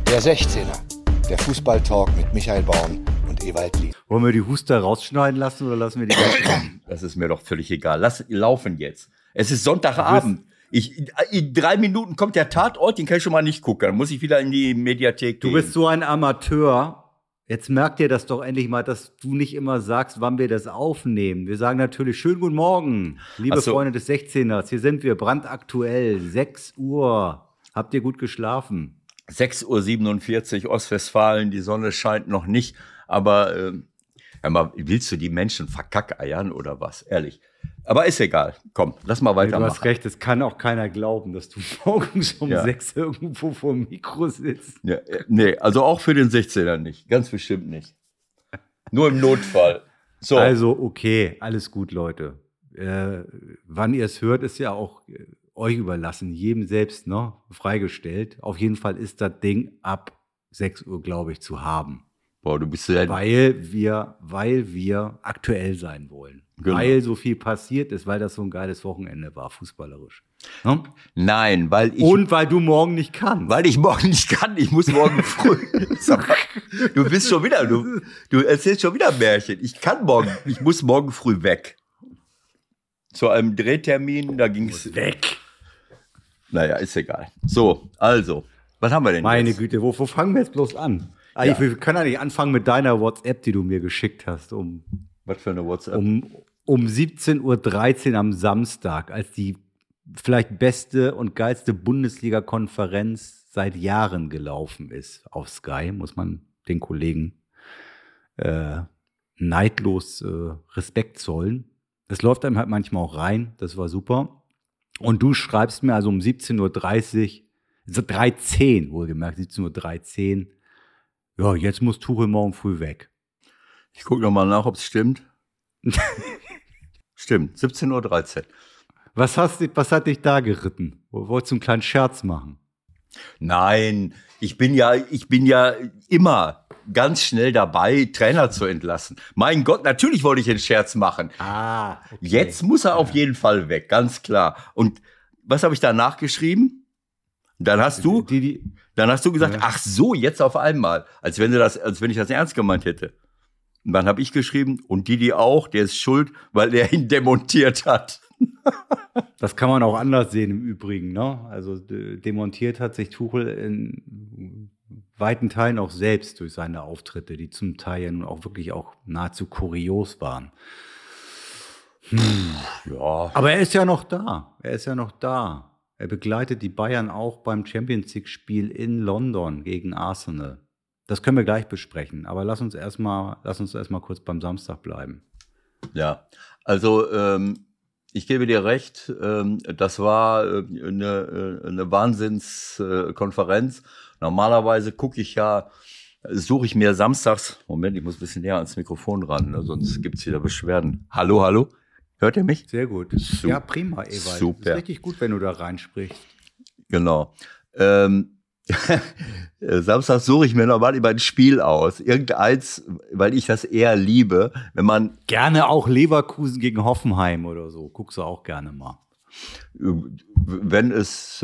Der 16er, der Fußballtalk mit Michael Baum und Ewald Lien. Wollen wir die Huster rausschneiden lassen oder lassen wir die drin? Das ist mir doch völlig egal. Lass laufen jetzt. Es ist Sonntagabend. In 3 Minuten kommt der Tatort, den kann ich schon mal nicht gucken. Dann muss ich wieder in die Mediathek gehen. Du bist so ein Amateur. Jetzt merkt ihr das doch endlich mal, dass du nicht immer sagst, wann wir das aufnehmen. Wir sagen natürlich schönen guten Morgen, liebe Freunde des 16ers. Hier sind wir, brandaktuell, 6 Uhr. Habt ihr gut geschlafen? 6:47 Uhr, Ostwestfalen, die Sonne scheint noch nicht. Aber willst du die Menschen verkackeiern oder was? Ehrlich. Aber ist egal. Komm, lass mal weitermachen. Du hast recht, es kann auch keiner glauben, dass du morgens um 6 irgendwo vor dem Mikro sitzt. Ja, nee, also auch für den 16er nicht. Ganz bestimmt nicht. Nur im Notfall. So. Also okay, alles gut, Leute. Wann ihr es hört, ist ja auch euch überlassen. Jedem selbst freigestellt. Auf jeden Fall ist das Ding ab 6 Uhr, glaube ich, zu haben. Boah, du bist ja... Weil wir aktuell sein wollen. Genau. Weil so viel passiert ist, weil das so ein geiles Wochenende war, fußballerisch. Hm? Nein, weil ich... Und weil du morgen nicht kannst. Weil ich morgen nicht kann, ich muss morgen früh. Du bist schon wieder, du erzählst schon wieder Märchen. Ich muss morgen früh weg. Zu einem Drehtermin, da ging's weg. Naja, ist egal. So, also, was haben wir denn Meine jetzt? Güte, wo fangen wir jetzt bloß an? Ja. Wir können eigentlich anfangen mit deiner WhatsApp, die du mir geschickt hast. Was für eine WhatsApp? Um 17:13 Uhr am Samstag, als die vielleicht beste und geilste Bundesliga-Konferenz seit Jahren gelaufen ist auf Sky, muss man den Kollegen neidlos Respekt zollen. Es läuft einem halt manchmal auch rein, das war super. Und du schreibst mir also um 17:30 Uhr, 13 wohlgemerkt, 17:13 Uhr, ja, jetzt muss Tuchel morgen früh weg. Ich gucke nochmal nach, ob es stimmt. Stimmt, 17:13 Uhr. Was hat dich da geritten? Wolltest du einen kleinen Scherz machen? Nein, ich bin ja immer ganz schnell dabei, Trainer zu entlassen. Mein Gott, natürlich wollte ich einen Scherz machen. Okay. Jetzt muss er auf jeden Fall weg, ganz klar. Und was habe ich danach geschrieben? Dann hast du gesagt, ach so, jetzt auf einmal, als wenn ich das ernst gemeint hätte. Und dann habe ich geschrieben, und Didi auch, der ist schuld, weil er ihn demontiert hat. Das kann man auch anders sehen im Übrigen, ne? Also demontiert hat sich Tuchel in weiten Teilen auch selbst durch seine Auftritte, die zum Teil ja nun auch wirklich auch nahezu kurios waren. Ja. Aber er ist ja noch da. Er begleitet die Bayern auch beim Champions League-Spiel in London gegen Arsenal. Das können wir gleich besprechen, aber lass uns erstmal kurz beim Samstag bleiben. Ja, also ich gebe dir recht, das war eine Wahnsinnskonferenz. Normalerweise suche ich mir samstags, Moment, ich muss ein bisschen näher ans Mikrofon ran, ne, sonst gibt's wieder Beschwerden. Hallo? Hört ihr mich? Sehr gut. Ja, prima, Ewald. Super. Ist richtig gut, wenn du da reinsprichst. Genau. Samstag suche ich mir normal immer ein Spiel aus. Irgendeins, weil ich das eher liebe, wenn man... Gerne auch Leverkusen gegen Hoffenheim oder so. Guckst du auch gerne mal. Wenn es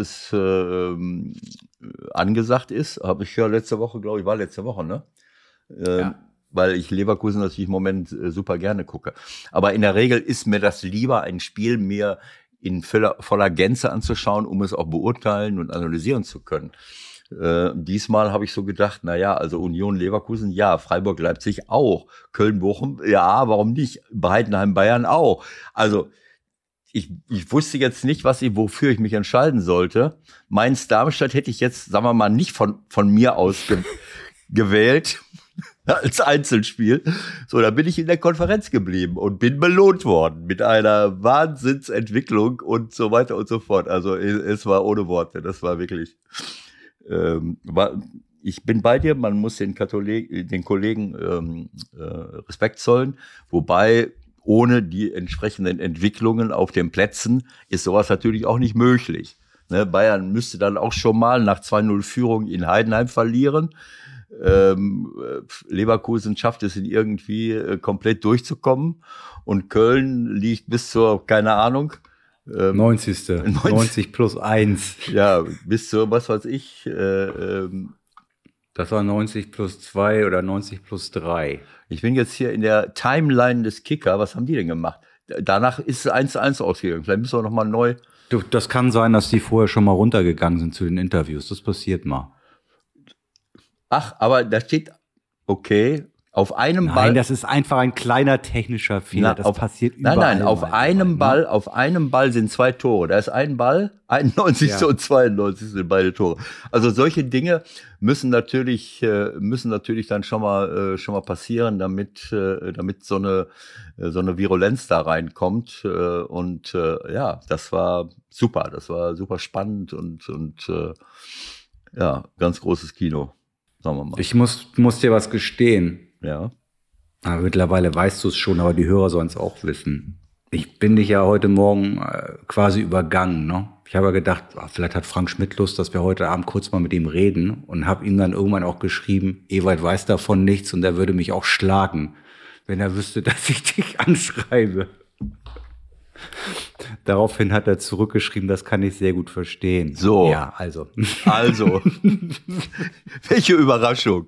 angesagt ist, habe ich ja letzte Woche, ne? Ja. Weil ich Leverkusen natürlich im Moment super gerne gucke. Aber in der Regel ist mir das lieber, ein Spiel mir in voller Gänze anzuschauen, um es auch beurteilen und analysieren zu können. Diesmal habe ich so gedacht, also Union Leverkusen, ja, Freiburg Leipzig auch, Köln Bochum, ja, warum nicht, Heidenheim Bayern auch. Also ich wusste jetzt nicht, wofür ich mich entscheiden sollte. Mainz Darmstadt hätte ich jetzt, sagen wir mal, nicht von mir aus gewählt als Einzelspiel. So, da bin ich in der Konferenz geblieben und bin belohnt worden mit einer Wahnsinnsentwicklung und so weiter und so fort. Also es war ohne Worte. Das war wirklich, ich bin bei dir, man muss den Kollegen Respekt zollen, wobei ohne die entsprechenden Entwicklungen auf den Plätzen ist sowas natürlich auch nicht möglich. Ne, Bayern müsste dann auch schon mal nach 2:0 Führung in Heidenheim verlieren. Leverkusen schafft es irgendwie komplett durchzukommen und Köln liegt bis zur, keine Ahnung, 90. 90 plus 1. Ja, bis zur, was weiß ich, Das war 90+2 oder 90+3. Ich bin jetzt hier in der Timeline des Kicker. Was haben die denn gemacht? Danach ist es 1:1 ausgegangen. Vielleicht müssen wir nochmal neu. Das kann sein, dass die vorher schon mal runtergegangen sind zu den Interviews. Das passiert mal. Ach, aber da steht, okay, auf einem Ball. Nein, das ist einfach ein kleiner technischer Fehler. Das passiert überall. Nein, auf einem Ball sind 2 Tore. Da ist ein Ball, 91. und 92. sind beide Tore. Also solche Dinge müssen natürlich dann schon mal passieren, damit so eine Virulenz da reinkommt. Ja, das war super. Das war super spannend und ja, ganz großes Kino, sagen wir mal. Ich muss dir was gestehen. Ja. Aber mittlerweile weißt du es schon, aber die Hörer sollen es auch wissen. Ich bin dich ja heute Morgen quasi übergangen. Ne? Ich habe ja gedacht, vielleicht hat Frank Schmidt Lust, dass wir heute Abend kurz mal mit ihm reden und habe ihm dann irgendwann auch geschrieben, Ewald weiß davon nichts und er würde mich auch schlagen, wenn er wüsste, dass ich dich anschreibe. Daraufhin hat er zurückgeschrieben, das kann ich sehr gut verstehen. So. Ja, also. Welche Überraschung.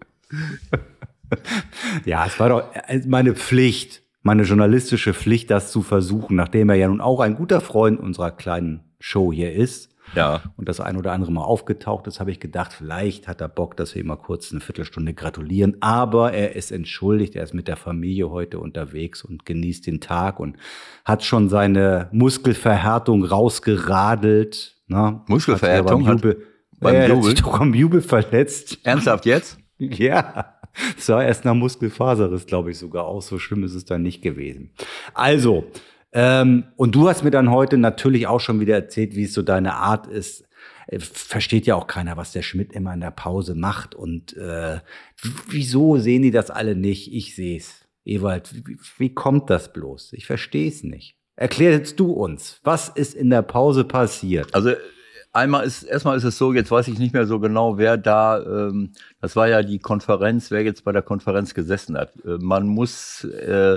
Ja, es war doch meine Pflicht, meine journalistische Pflicht, das zu versuchen, nachdem er ja nun auch ein guter Freund unserer kleinen Show hier ist. Ja. Und das ein oder andere Mal aufgetaucht ist, habe ich gedacht, vielleicht hat er Bock, dass wir ihm mal kurz eine Viertelstunde gratulieren. Aber er ist entschuldigt, er ist mit der Familie heute unterwegs und genießt den Tag und hat schon seine Muskelverhärtung rausgeradelt. Ne? Muskelverhärtung? Hat sich doch am Jubel verletzt. Ernsthaft jetzt? Ja. Es sah erst nach Muskelfaserriss, glaube ich, sogar aus. So schlimm ist es dann nicht gewesen. Also, und du hast mir dann heute natürlich auch schon wieder erzählt, wie es so deine Art ist. Versteht ja auch keiner, was der Schmidt immer in der Pause macht. Und wieso sehen die das alle nicht? Ich sehe es. Ewald, wie kommt das bloß? Ich verstehe es nicht. Erklär jetzt du uns, was ist in der Pause passiert? Also erstmal ist es so, jetzt weiß ich nicht mehr so genau, wer da, das war ja die Konferenz, wer jetzt bei der Konferenz gesessen hat. Man muss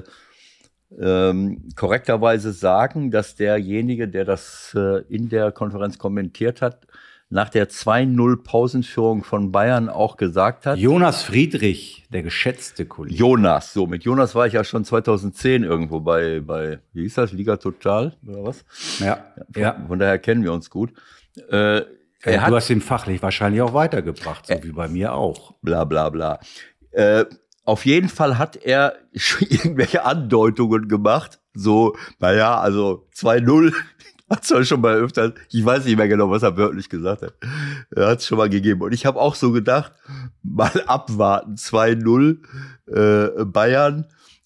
korrekterweise sagen, dass derjenige, der das in der Konferenz kommentiert hat, nach der 2:0 Pausenführung von Bayern auch gesagt hat. Jonas Friedrich, der geschätzte Kollege. Mit Jonas war ich ja schon 2010 irgendwo bei wie hieß das, Liga Total oder was? Ja. Von daher kennen wir uns gut. Du hast ihn fachlich wahrscheinlich auch weitergebracht, so wie bei mir auch. Bla bla bla. Auf jeden Fall hat er irgendwelche Andeutungen gemacht. So, naja, also 2:0 hat es ja schon mal öfter, ich weiß nicht mehr genau, was er wörtlich gesagt hat. Er hat es schon mal gegeben. Und ich habe auch so gedacht, mal abwarten, 2:0 Bayern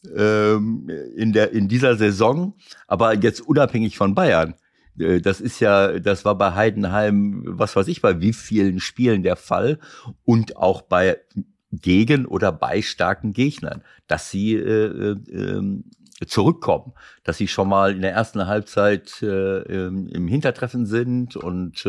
in dieser Saison, aber jetzt unabhängig von Bayern. Das war bei Heidenheim, was weiß ich, bei wie vielen Spielen der Fall und auch gegen oder bei starken Gegnern, dass sie zurückkommen, dass sie schon mal in der ersten Halbzeit im Hintertreffen sind und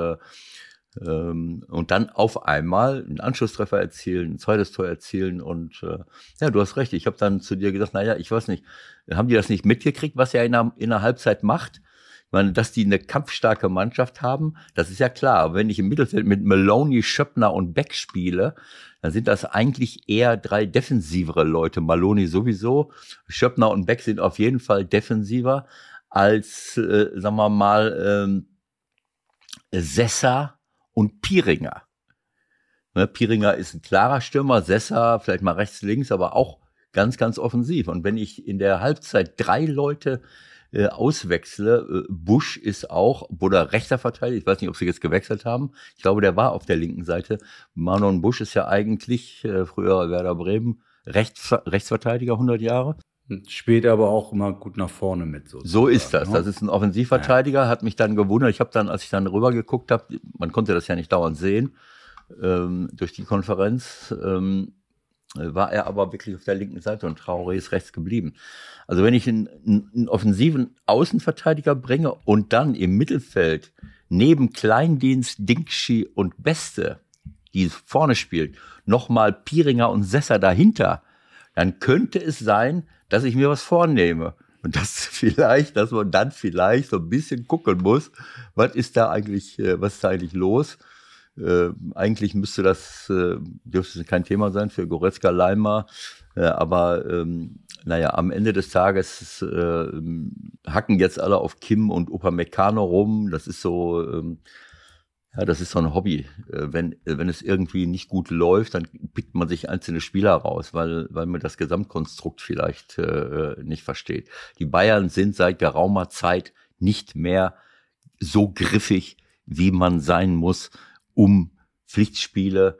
dann auf einmal einen Anschlusstreffer erzielen, ein zweites Tor erzielen und ja, du hast recht, ich habe dann zu dir gesagt, naja, ich weiß nicht, haben die das nicht mitgekriegt, was er in der Halbzeit macht? Ich meine, dass die eine kampfstarke Mannschaft haben, das ist ja klar. Aber wenn ich im Mittelfeld mit Maloney, Schöppner und Beck spiele, dann sind das eigentlich eher 3 defensivere Leute. Maloney sowieso, Schöppner und Beck sind auf jeden Fall defensiver als, sagen wir mal, Sessa und Pieringer. Ne, Pieringer ist ein klarer Stürmer, Sessa vielleicht mal rechts, links, aber auch ganz, ganz offensiv. Und wenn ich in der Halbzeit 3 Leute auswechsle, Busch ist auch, oder rechter Verteidiger, ich weiß nicht, ob sie jetzt gewechselt haben, ich glaube, der war auf der linken Seite. Manon Busch ist ja eigentlich, früher Werder Bremen, Rechtsverteidiger, 100 Jahre. Spielt aber auch immer gut nach vorne mit. So ist das. Das ist ein Offensivverteidiger, hat mich dann gewundert. Ich habe dann, als ich dann rüber geguckt habe, man konnte das ja nicht dauernd sehen, durch die Konferenz, war er aber wirklich auf der linken Seite und Traoré ist rechts geblieben. Also wenn ich einen offensiven Außenverteidiger bringe und dann im Mittelfeld neben Kleindienst, Dingschi und Beste, die vorne spielen, nochmal Pieringer und Sessa dahinter, dann könnte es sein, dass ich mir was vornehme. Und dass man dann vielleicht so ein bisschen gucken muss, was ist da eigentlich los? Eigentlich müsste dürfte kein Thema sein für Goretzka, Leimer, aber naja, am Ende des Tages hacken jetzt alle auf Kim und Upamecano rum. Das ist so, ja, das ist so ein Hobby. Wenn es irgendwie nicht gut läuft, dann pickt man sich einzelne Spieler raus, weil man das Gesamtkonstrukt vielleicht nicht versteht. Die Bayern sind seit geraumer Zeit nicht mehr so griffig, wie man sein muss, um Pflichtspiele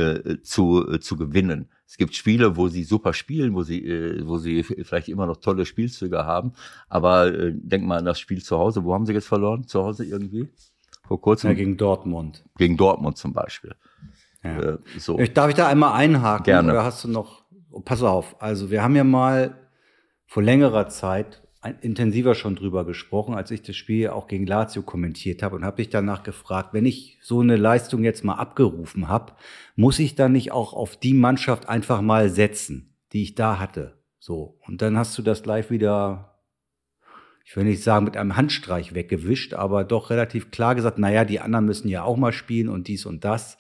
zu gewinnen. Es gibt Spiele, wo sie super spielen, wo sie vielleicht immer noch tolle Spielzüge haben. Aber denk mal an das Spiel zu Hause. Wo haben sie jetzt verloren? Zu Hause irgendwie? Vor kurzem? Ja, gegen Dortmund. Gegen Dortmund zum Beispiel. Ja. So. Darf ich da einmal einhaken? Gerne. Oder hast du noch, pass auf, also wir haben ja mal vor längerer Zeit intensiver schon drüber gesprochen, als ich das Spiel auch gegen Lazio kommentiert habe und habe dich danach gefragt, wenn ich so eine Leistung jetzt mal abgerufen habe, muss ich dann nicht auch auf die Mannschaft einfach mal setzen, die ich da hatte? So. Und dann hast du das gleich wieder, ich will nicht sagen mit einem Handstreich weggewischt, aber doch relativ klar gesagt, naja, die anderen müssen ja auch mal spielen und dies und das.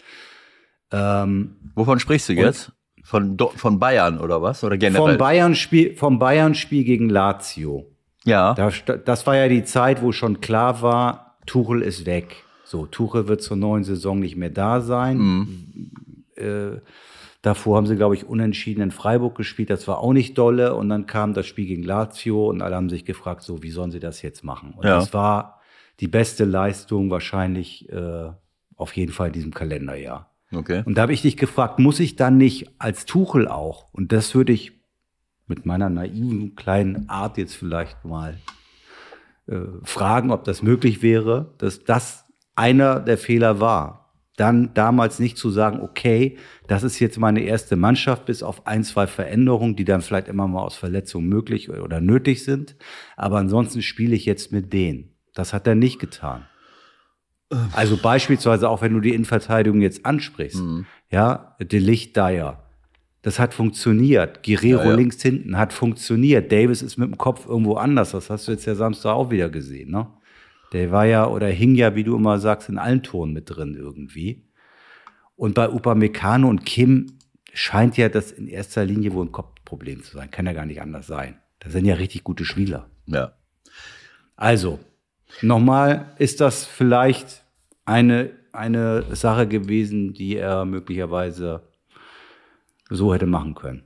Wovon sprichst du jetzt? Von Bayern oder was? Oder generell? Vom Bayern-Spiel gegen Lazio. Ja. Das war ja die Zeit, wo schon klar war, Tuchel ist weg. So, Tuchel wird zur neuen Saison nicht mehr da sein. Davor haben sie, glaube ich, unentschieden in Freiburg gespielt. Das war auch nicht dolle. Und dann kam das Spiel gegen Lazio und alle haben sich gefragt, so, wie sollen sie das jetzt machen? Und das war die beste Leistung wahrscheinlich auf jeden Fall in diesem Kalenderjahr. Okay. Und da habe ich dich gefragt, muss ich dann nicht als Tuchel auch, und das würde ich mit meiner naiven kleinen Art jetzt vielleicht mal fragen, ob das möglich wäre, dass das einer der Fehler war. Dann damals nicht zu sagen, okay, das ist jetzt meine erste Mannschaft, bis auf 1, 2 Veränderungen, die dann vielleicht immer mal aus Verletzungen möglich oder nötig sind. Aber ansonsten spiele ich jetzt mit denen. Das hat er nicht getan. Also beispielsweise auch, wenn du die Innenverteidigung jetzt ansprichst, ja, De Ligt, Dyer, das hat funktioniert. Guerrero links hinten hat funktioniert. Davis ist mit dem Kopf irgendwo anders. Das hast du jetzt ja Samstag auch wieder gesehen, ne? Der war ja oder hing ja, wie du immer sagst, in allen Toren mit drin irgendwie. Und bei Upamecano und Kim scheint ja das in erster Linie wohl ein Kopfproblem zu sein. Kann ja gar nicht anders sein. Das sind ja richtig gute Spieler. Ja. Also, nochmal, ist das vielleicht eine Sache gewesen, die er möglicherweise so hätte machen können?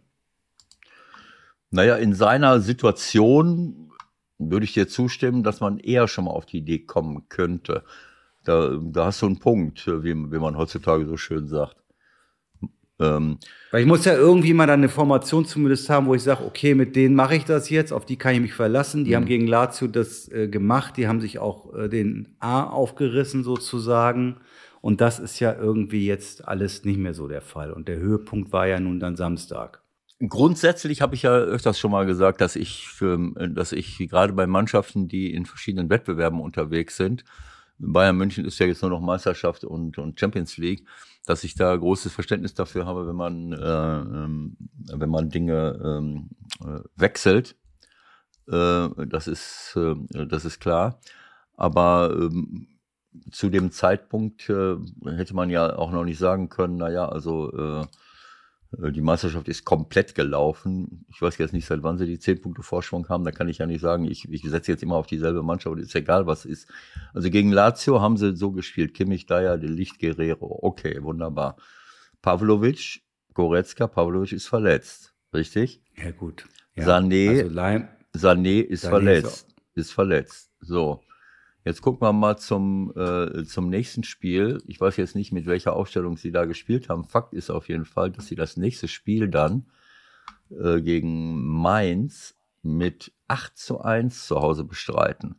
Naja, in seiner Situation würde ich dir zustimmen, dass man eher schon mal auf die Idee kommen könnte. Da hast du einen Punkt, wie man heutzutage so schön sagt. Weil ich muss ja irgendwie mal dann eine Formation zumindest haben, wo ich sage, okay, mit denen mache ich das jetzt, auf die kann ich mich verlassen. Die haben gegen Lazio das gemacht, die haben sich auch den A aufgerissen sozusagen. Und das ist ja irgendwie jetzt alles nicht mehr so der Fall. Und der Höhepunkt war ja nun dann Samstag. Grundsätzlich habe ich ja öfters schon mal gesagt, dass ich gerade bei Mannschaften, die in verschiedenen Wettbewerben unterwegs sind, Bayern München ist ja jetzt nur noch Meisterschaft und Champions League, dass ich da großes Verständnis dafür habe, wenn man Dinge wechselt. Das ist klar. Aber zu dem Zeitpunkt hätte man ja auch noch nicht sagen können, naja, also die Meisterschaft ist komplett gelaufen. Ich weiß jetzt nicht, seit wann sie die 10 Punkte Vorsprung haben. Da kann ich ja nicht sagen, ich setze jetzt immer auf dieselbe Mannschaft und ist egal, was ist. Also gegen Lazio haben sie so gespielt. Kimmich, Dyer, De Ligt, Guerrero. Okay, wunderbar. Pavlovic, Goretzka, Pavlovic ist verletzt. Richtig? Ja, gut. Ja. Sané ist verletzt. So. Jetzt gucken wir mal zum nächsten Spiel. Ich weiß jetzt nicht, mit welcher Aufstellung sie da gespielt haben. Fakt ist auf jeden Fall, dass sie das nächste Spiel dann gegen Mainz mit 8:1 zu Hause bestreiten.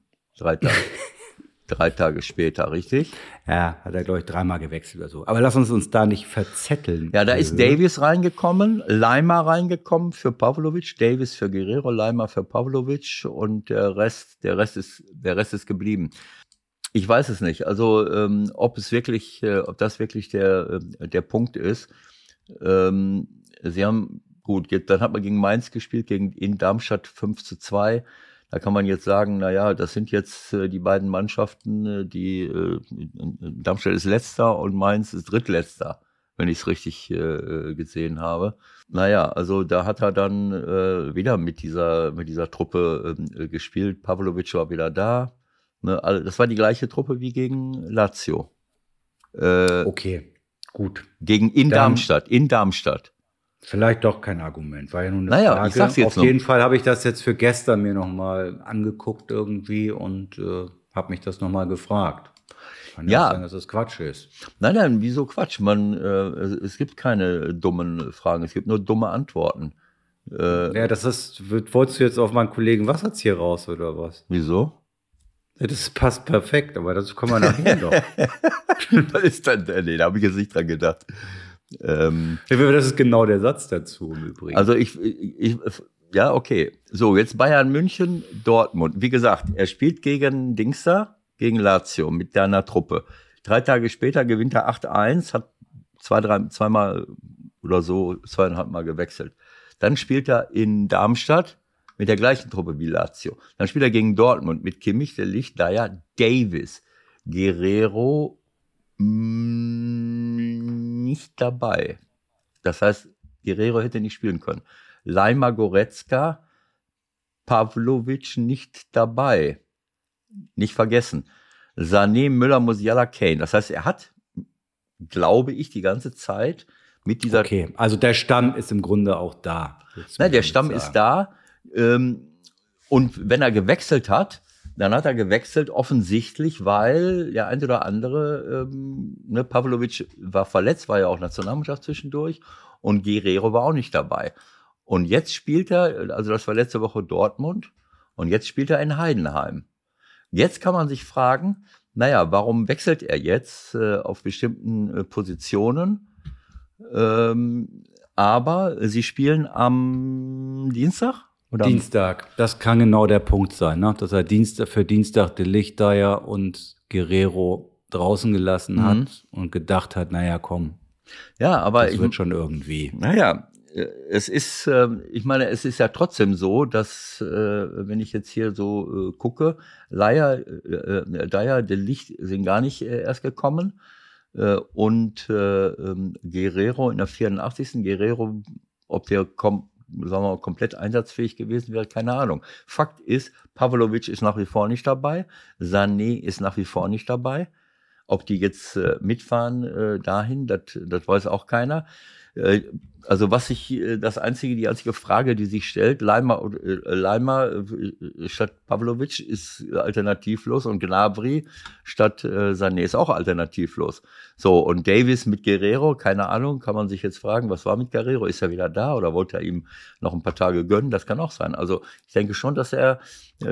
3 Tage später, richtig? Ja, hat er, glaube ich, 3-mal gewechselt oder so. Aber lass uns da nicht verzetteln. Ja, da ist Davies reingekommen, Leimer reingekommen für Pavlovic, Davies für Guerrero, Leimer für Pavlovic und der Rest ist geblieben. Ich weiß es nicht. Also, ob das wirklich der Punkt ist. Sie haben, gut, dann hat man gegen Mainz gespielt, in Darmstadt 5:2. Da kann man jetzt sagen, naja, das sind jetzt die beiden Mannschaften, Darmstadt ist Letzter und Mainz ist Drittletzter, wenn ich es richtig gesehen habe. Naja, also da hat er dann wieder mit dieser Truppe gespielt. Pavlovic war wieder da. Ne, also das war die gleiche Truppe wie gegen Lazio. Okay, gut. In Darmstadt. Vielleicht doch kein Argument, war ja nur eine Frage. Ich sag's jetzt Auf jeden Fall habe ich das jetzt für gestern mir nochmal angeguckt irgendwie und habe mich das nochmal gefragt. Kann ja auch sein, dass das Quatsch ist. Nein, wieso Quatsch? Es gibt keine dummen Fragen, es gibt nur dumme Antworten. Wolltest du jetzt auf meinen Kollegen Wasserz hier raus oder was? Wieso? Ja, das passt perfekt, aber das kommen wir nachher noch. Was ist dann? Nee, da habe ich jetzt nicht dran gedacht. Das ist genau der Satz dazu im Übrigen. Also ja, okay. So, jetzt Bayern München, Dortmund. Wie gesagt, er spielt gegen gegen Lazio mit deiner Truppe. 3 Tage später gewinnt er 8-1, hat zweimal oder so, 2,5 Mal gewechselt. Dann spielt er in Darmstadt mit der gleichen Truppe wie Lazio. Dann spielt er gegen Dortmund mit Kimmich, De Ligt, Dyer, Davis, Guerrero nicht dabei. Das heißt, Guerrero hätte nicht spielen können. Leimer, Goretzka, Pavlovic nicht dabei. Nicht vergessen. Sané, Müller, Musiala, Kane. Das heißt, er hat, glaube ich, die ganze Zeit mit dieser... Okay, also der Stamm ist im Grunde auch da. Nein, der Stamm ist da. Und wenn er gewechselt hat, dann hat er gewechselt offensichtlich, weil der eine oder andere, Pavlovic war verletzt, war ja auch Nationalmannschaft zwischendurch und Guerrero war auch nicht dabei. Und jetzt spielt er, also das war letzte Woche Dortmund, und jetzt spielt er in Heidenheim. Jetzt kann man sich fragen, naja, warum wechselt er jetzt auf bestimmten Positionen? Aber sie spielen am Dienstag? Oder Dienstag, das kann genau der Punkt sein, ne? Dass er für Dienstag De Ligt, Dyer und Guerrero draußen gelassen hat und gedacht hat, naja, komm, ja, aber das wird schon irgendwie. Naja, es ist ja trotzdem so, dass, wenn ich jetzt hier so gucke, Dyer, De Ligt sind gar nicht erst gekommen und Guerrero in der 84. Guerrero, ob der sagen wir mal, komplett einsatzfähig gewesen wäre, keine Ahnung. Fakt ist, Pavlovic ist nach wie vor nicht dabei, Sané ist nach wie vor nicht dabei. Ob die jetzt mitfahren dahin, das weiß auch keiner. Also die einzige Frage, die sich stellt, Leimer statt Pavlovic ist alternativlos und Gnabry statt Sané ist auch alternativlos. So, und Davis mit Guerrero, keine Ahnung, kann man sich jetzt fragen, was war mit Guerrero? Ist er wieder da oder wollte er ihm noch ein paar Tage gönnen? Das kann auch sein. Also ich denke schon, dass er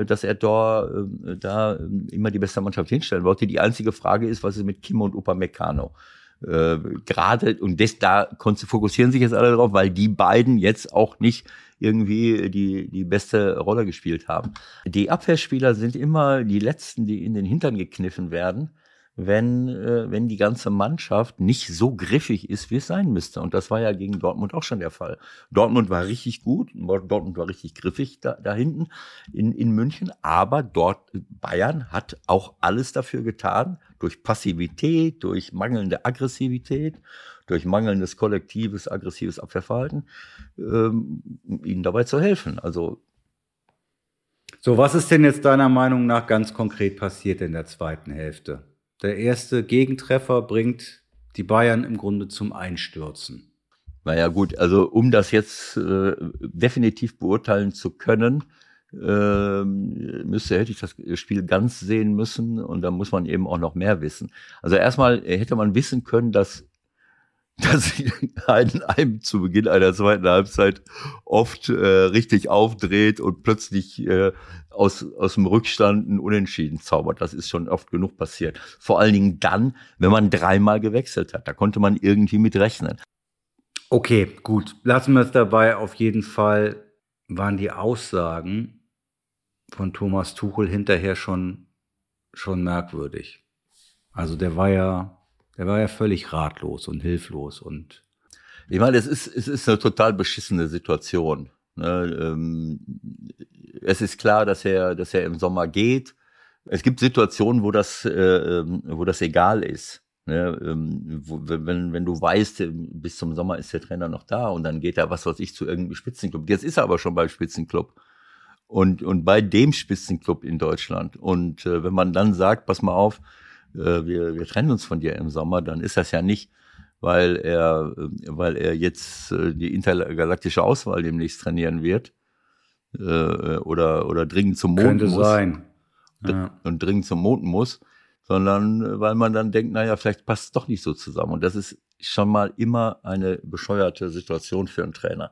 da immer die beste Mannschaft hinstellen wollte. Die einzige Frage ist, was ist mit Kim und Upamecano? Gerade, und da fokussieren sich jetzt alle drauf, weil die beiden jetzt auch nicht irgendwie die beste Rolle gespielt haben. Die Abwehrspieler sind immer die Letzten, die in den Hintern gekniffen werden, wenn die ganze Mannschaft nicht so griffig ist, wie es sein müsste. Und das war ja gegen Dortmund auch schon der Fall. Dortmund war richtig gut, Dortmund war richtig griffig da hinten in München, aber Bayern hat auch alles dafür getan, durch Passivität, durch mangelnde Aggressivität, durch mangelndes kollektives, aggressives Abwehrverhalten, ihnen dabei zu helfen. Also so, was ist denn jetzt deiner Meinung nach ganz konkret passiert in der zweiten Hälfte? Der erste Gegentreffer bringt die Bayern im Grunde zum Einstürzen. Naja gut, also um das jetzt definitiv beurteilen zu können, hätte ich das Spiel ganz sehen müssen, und da muss man eben auch noch mehr wissen. Also erstmal hätte man wissen können, dass Heidenheim zu Beginn einer zweiten Halbzeit oft richtig aufdreht und plötzlich aus dem Rückstand ein Unentschieden zaubert. Das ist schon oft genug passiert. Vor allen Dingen dann, wenn man 3-mal gewechselt hat. Da konnte man irgendwie mit rechnen. Okay, gut. Lassen wir es dabei. Auf jeden Fall waren die Aussagen von Thomas Tuchel hinterher schon merkwürdig. Also der war ja völlig ratlos und hilflos und ich meine, es ist eine total beschissene Situation. Ne? Es ist klar, dass er im Sommer geht. Es gibt Situationen, wo das egal ist. Ne? Wenn du weißt, bis zum Sommer ist der Trainer noch da und dann geht er, was weiß ich, zu irgendeinem Spitzenclub. Jetzt ist er aber schon beim Spitzenclub. Und bei dem Spitzenclub in Deutschland. Und wenn man dann sagt, pass mal auf, wir trennen uns von dir im Sommer, dann ist das ja nicht, weil er jetzt die intergalaktische Auswahl demnächst trainieren wird oder dringend zum Mond Könnte muss. sein. Ja. Und dringend zum Mond muss, sondern weil man dann denkt, naja, vielleicht passt es doch nicht so zusammen. Und das ist schon mal immer eine bescheuerte Situation für einen Trainer.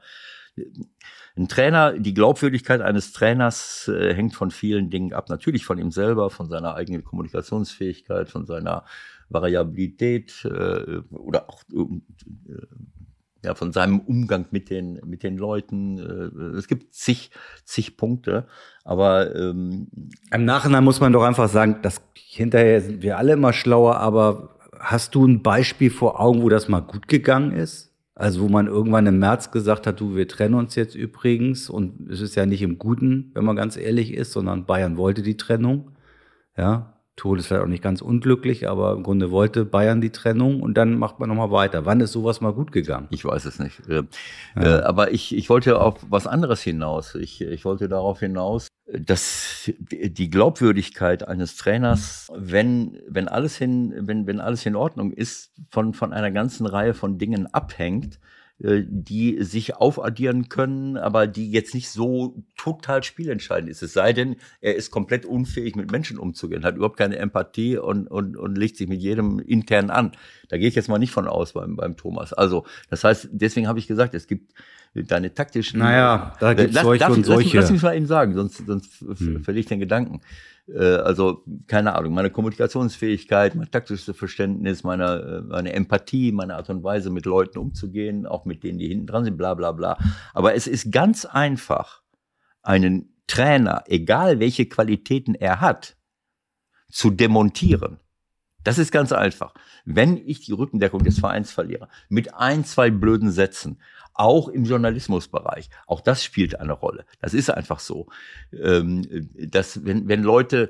Die Glaubwürdigkeit eines Trainers hängt von vielen Dingen ab. Natürlich von ihm selber, von seiner eigenen Kommunikationsfähigkeit, von seiner Variabilität oder auch von seinem Umgang mit den Leuten. Es gibt zig Punkte, aber im Nachhinein muss man doch einfach sagen, dass hinterher sind wir alle immer schlauer, aber hast du ein Beispiel vor Augen, wo das mal gut gegangen ist? Also wo man irgendwann im März gesagt hat, du, wir trennen uns jetzt übrigens, und es ist ja nicht im Guten, wenn man ganz ehrlich ist, sondern Bayern wollte die Trennung. Ja, Tod ist vielleicht auch nicht ganz unglücklich, aber im Grunde wollte Bayern die Trennung und dann macht man nochmal weiter. Wann ist sowas mal gut gegangen? Ich weiß es nicht. Aber ich wollte auf was anderes hinaus. Ich wollte darauf hinaus, dass die Glaubwürdigkeit eines Trainers, wenn alles in Ordnung ist, von einer ganzen Reihe von Dingen abhängt, die sich aufaddieren können, aber die jetzt nicht so total spielentscheidend ist. Es sei denn, er ist komplett unfähig, mit Menschen umzugehen, hat überhaupt keine Empathie und legt sich mit jedem intern an. Da gehe ich jetzt mal nicht von aus beim Thomas. Also, das heißt, deswegen habe ich gesagt, es gibt deine taktischen... Naja, da gibt es solche und solche. Lass mich mal eben sagen, sonst verliere ich den Gedanken. Also, keine Ahnung, meine Kommunikationsfähigkeit, mein taktisches Verständnis, meine Empathie, meine Art und Weise, mit Leuten umzugehen, auch mit denen, die hinten dran sind, bla bla bla. Aber es ist ganz einfach, einen Trainer, egal welche Qualitäten er hat, zu demontieren. Das ist ganz einfach. Wenn ich die Rückendeckung des Vereins verliere, mit 1, 2 blöden Sätzen, auch im Journalismusbereich, auch das spielt eine Rolle. Das ist einfach so, dass wenn Leute,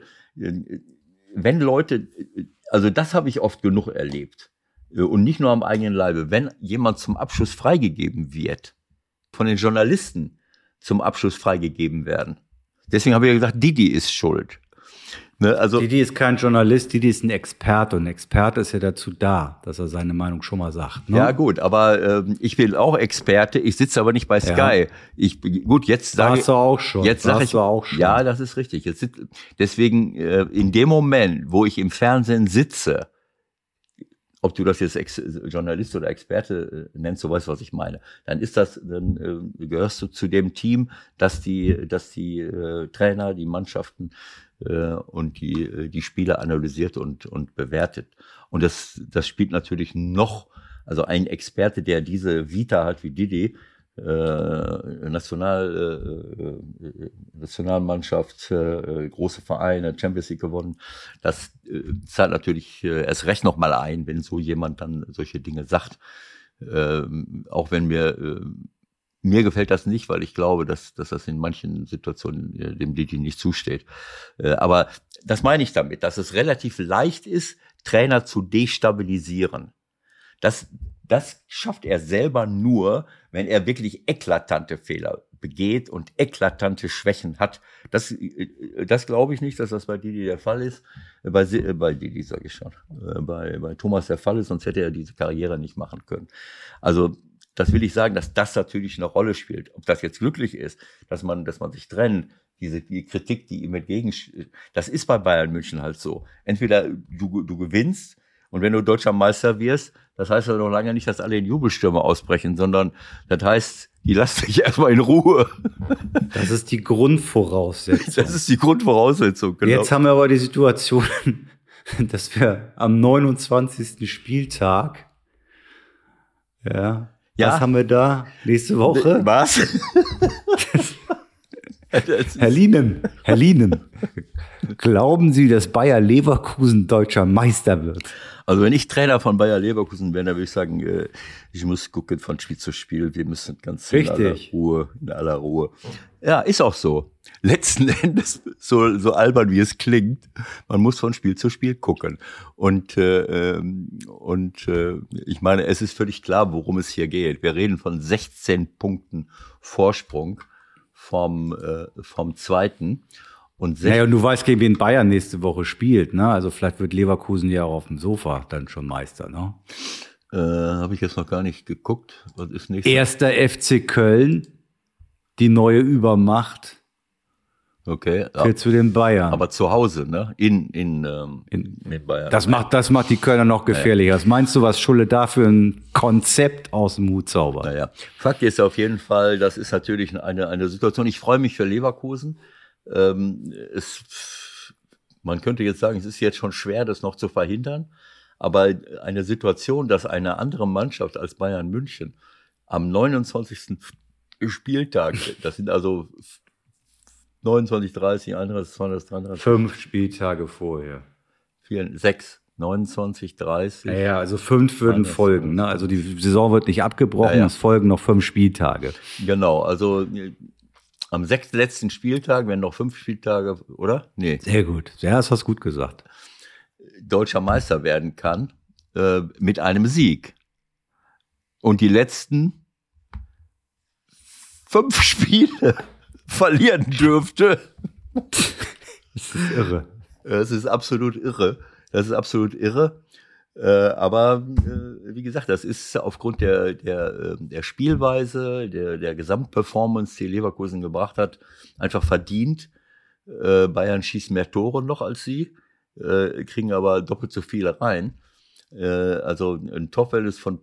also das habe ich oft genug erlebt und nicht nur am eigenen Leibe, wenn jemand zum Abschluss freigegeben wird, von den Journalisten zum Abschluss freigegeben werden. Deswegen habe ich ja gesagt, Didi ist schuld. Ne, also Didi ist kein Journalist, Didi ist ein Experte. Und ein Experte ist ja dazu da, dass er seine Meinung schon mal sagt. Ne? Ja gut, aber ich bin auch Experte, ich sitze aber nicht bei Sky. Ja. Jetzt sage ich auch schon. Ja, das ist richtig. Deswegen in dem Moment, wo ich im Fernsehen sitze, ob du das jetzt Journalist oder Experte nennst, du weißt, was ich meine, dann gehörst du zu dem Team, dass die Trainer, die Mannschaften und die Spieler analysiert und bewertet. Und das spielt natürlich noch, also ein Experte, der diese Vita hat wie Didi, Nationalmannschaft, große Vereine, Champions League gewonnen, das zahlt natürlich erst recht noch mal ein, wenn so jemand dann solche Dinge sagt. Auch wenn mir gefällt das nicht, weil ich glaube, dass das in manchen Situationen dem Didi nicht zusteht. Aber das meine ich damit, dass es relativ leicht ist, Trainer zu destabilisieren. Das schafft er selber nur, wenn er wirklich eklatante Fehler begeht und eklatante Schwächen hat. Das glaube ich nicht, dass das bei Didi der Fall ist. Bei Didi sage ich schon. Bei Thomas der Fall ist, sonst hätte er diese Karriere nicht machen können. Also das will ich sagen, dass das natürlich eine Rolle spielt. Ob das jetzt glücklich ist, dass man sich trennt, die Kritik, die ihm entgegensteht, das ist bei Bayern München halt so. Entweder du gewinnst, und wenn du deutscher Meister wirst, das heißt ja noch lange nicht, dass alle in Jubelstürme ausbrechen, sondern das heißt, die lassen dich erstmal in Ruhe. Das ist die Grundvoraussetzung. Genau. Jetzt haben wir aber die Situation, dass wir am 29. Spieltag, was haben wir da nächste Woche? Was? Herr Lienen, glauben Sie, dass Bayer Leverkusen deutscher Meister wird? Also wenn ich Trainer von Bayer Leverkusen wäre, dann würde ich sagen, ich muss gucken von Spiel zu Spiel. Wir müssen ganz in aller Ruhe. Ja, ist auch so. Letzten Endes, so albern wie es klingt, man muss von Spiel zu Spiel gucken. Und ich meine, es ist völlig klar, worum es hier geht. Wir reden von 16 Punkten Vorsprung vom Zweiten. Und du weißt, gegen wen Bayern nächste Woche spielt, ne? Also vielleicht wird Leverkusen ja auch auf dem Sofa dann schon Meister, ne? Habe ich jetzt noch gar nicht geguckt. Was ist nächstes? Erster FC Köln, die neue Übermacht. Okay. Fehlt zu den Bayern. Aber zu Hause, ne? In Bayern. Das macht die Kölner noch gefährlicher. Was meinst du, was Schulle da für ein Konzept aus dem Hut zaubert? Naja. Fakt ist auf jeden Fall, das ist natürlich eine Situation. Ich freue mich für Leverkusen. Man könnte jetzt sagen, es ist jetzt schon schwer, das noch zu verhindern, aber eine Situation, dass eine andere Mannschaft als Bayern München am 29. Spieltag, das sind also 29, 30, 31, 32, 33. 5 Spieltage vorher. 6, 29, 30. Ja, also 5 würden folgen. Ne? Also die Saison wird nicht abgebrochen, es folgen noch 5 Spieltage. Genau, also am 6. letzten Spieltag, wenn noch 5 Spieltage, oder? Nee. Sehr gut. Ja, das hast du gut gesagt. Deutscher Meister werden kann, mit einem Sieg. Und die letzten 5 Spiele verlieren dürfte. Das ist irre. Das ist absolut irre. Aber wie gesagt, das ist aufgrund der Spielweise, der Gesamtperformance, die Leverkusen gebracht hat, einfach verdient. Bayern schießt mehr Tore noch als sie, kriegen aber doppelt so viele rein. Also ein Torverhältnis von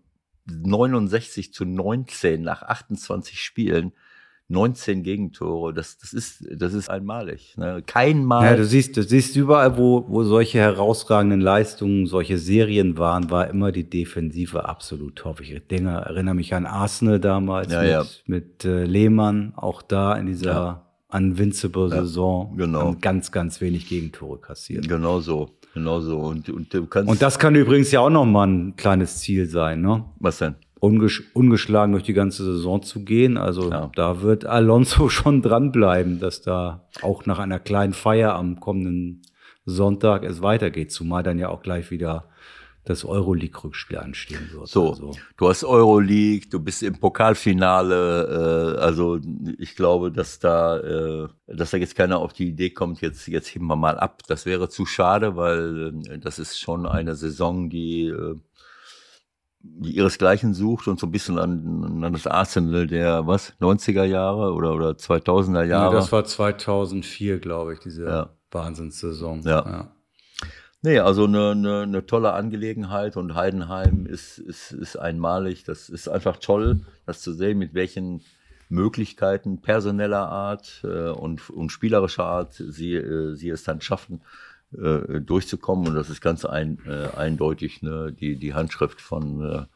69-19 nach 28 Spielen. 19 Gegentore, das ist einmalig. Ne? Kein Mal. Ja, du siehst überall, wo solche herausragenden Leistungen, solche Serien waren, war immer die Defensive absolut top. Ich erinnere mich an Arsenal damals mit Lehmann, auch da in dieser Invincible-Saison, genau. Ganz, ganz wenig Gegentore kassiert. Genau so. Und du kannst. Und das kann übrigens ja auch noch mal ein kleines Ziel sein, ne? Was denn? Ungeschlagen durch die ganze Saison zu gehen. Also da wird Alonso schon dranbleiben, dass da auch nach einer kleinen Feier am kommenden Sonntag es weitergeht. Zumal dann ja auch gleich wieder das Euroleague-Rückspiel anstehen wird. So, also. Du hast Euroleague, du bist im Pokalfinale. Also ich glaube, dass da jetzt keiner auf die Idee kommt, jetzt heben wir mal ab. Das wäre zu schade, weil das ist schon eine Saison, die ihresgleichen sucht und so ein bisschen an das Arsenal der 90er Jahre oder 2000er Jahre. Ja, das war 2004, glaube ich, diese Wahnsinnssaison. Ja. Nee, also eine tolle Angelegenheit und Heidenheim ist einmalig. Das ist einfach toll, das zu sehen, mit welchen Möglichkeiten personeller Art und spielerischer Art sie es dann schaffen, durchzukommen. Und das ist ganz eindeutig die Handschrift von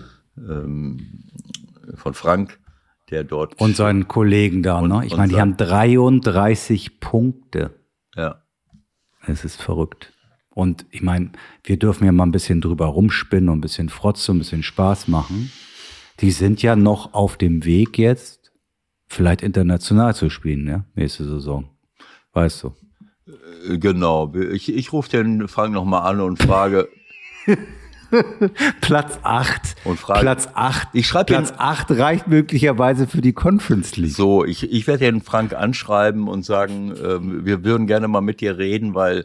Frank, der dort. Und seinen Kollegen da, ne? Ich meine, die haben 33 Punkte. Ja. Es ist verrückt. Und ich meine, wir dürfen ja mal ein bisschen drüber rumspinnen und ein bisschen frotzen, ein bisschen Spaß machen. Die sind ja noch auf dem Weg jetzt, vielleicht international zu spielen, ne? Nächste Saison. Weißt du. Genau. Ich rufe den Frank nochmal an und frage. Platz 8. Und frage, Platz 8. Platz 8 reicht möglicherweise für die Conference League. So, ich werde den Frank anschreiben und sagen, wir würden gerne mal mit dir reden, weil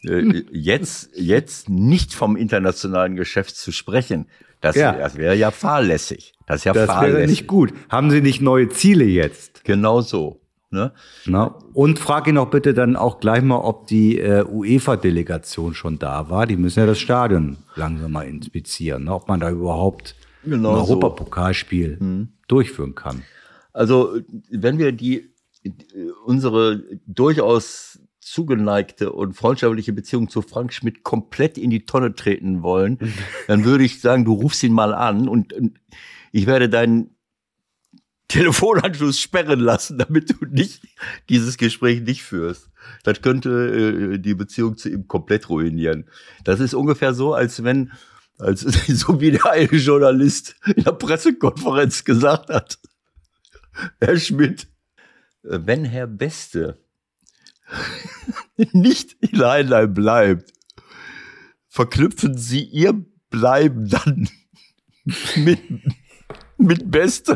jetzt nicht vom internationalen Geschäft zu sprechen, das wäre ja fahrlässig. Das wäre nicht gut. Haben Sie nicht neue Ziele jetzt? Genau so. Ne? Na, und frag ihn auch bitte dann auch gleich mal, ob die UEFA-Delegation schon da war. Die müssen ja das Stadion langsam mal inspizieren, ne? Ob man da überhaupt ein Europapokalspiel durchführen kann. Also wenn wir unsere durchaus zugeneigte und freundschaftliche Beziehung zu Frank Schmidt komplett in die Tonne treten wollen, dann würde ich sagen, du rufst ihn mal an und ich werde deinen Telefonanschluss sperren lassen, damit du nicht dieses Gespräch nicht führst. Das könnte die Beziehung zu ihm komplett ruinieren. Das ist ungefähr so, so wie der eine Journalist in der Pressekonferenz gesagt hat. Herr Schmidt, wenn Herr Beste nicht in Heinlein bleibt, verknüpfen Sie Ihr Bleiben dann mit Beste.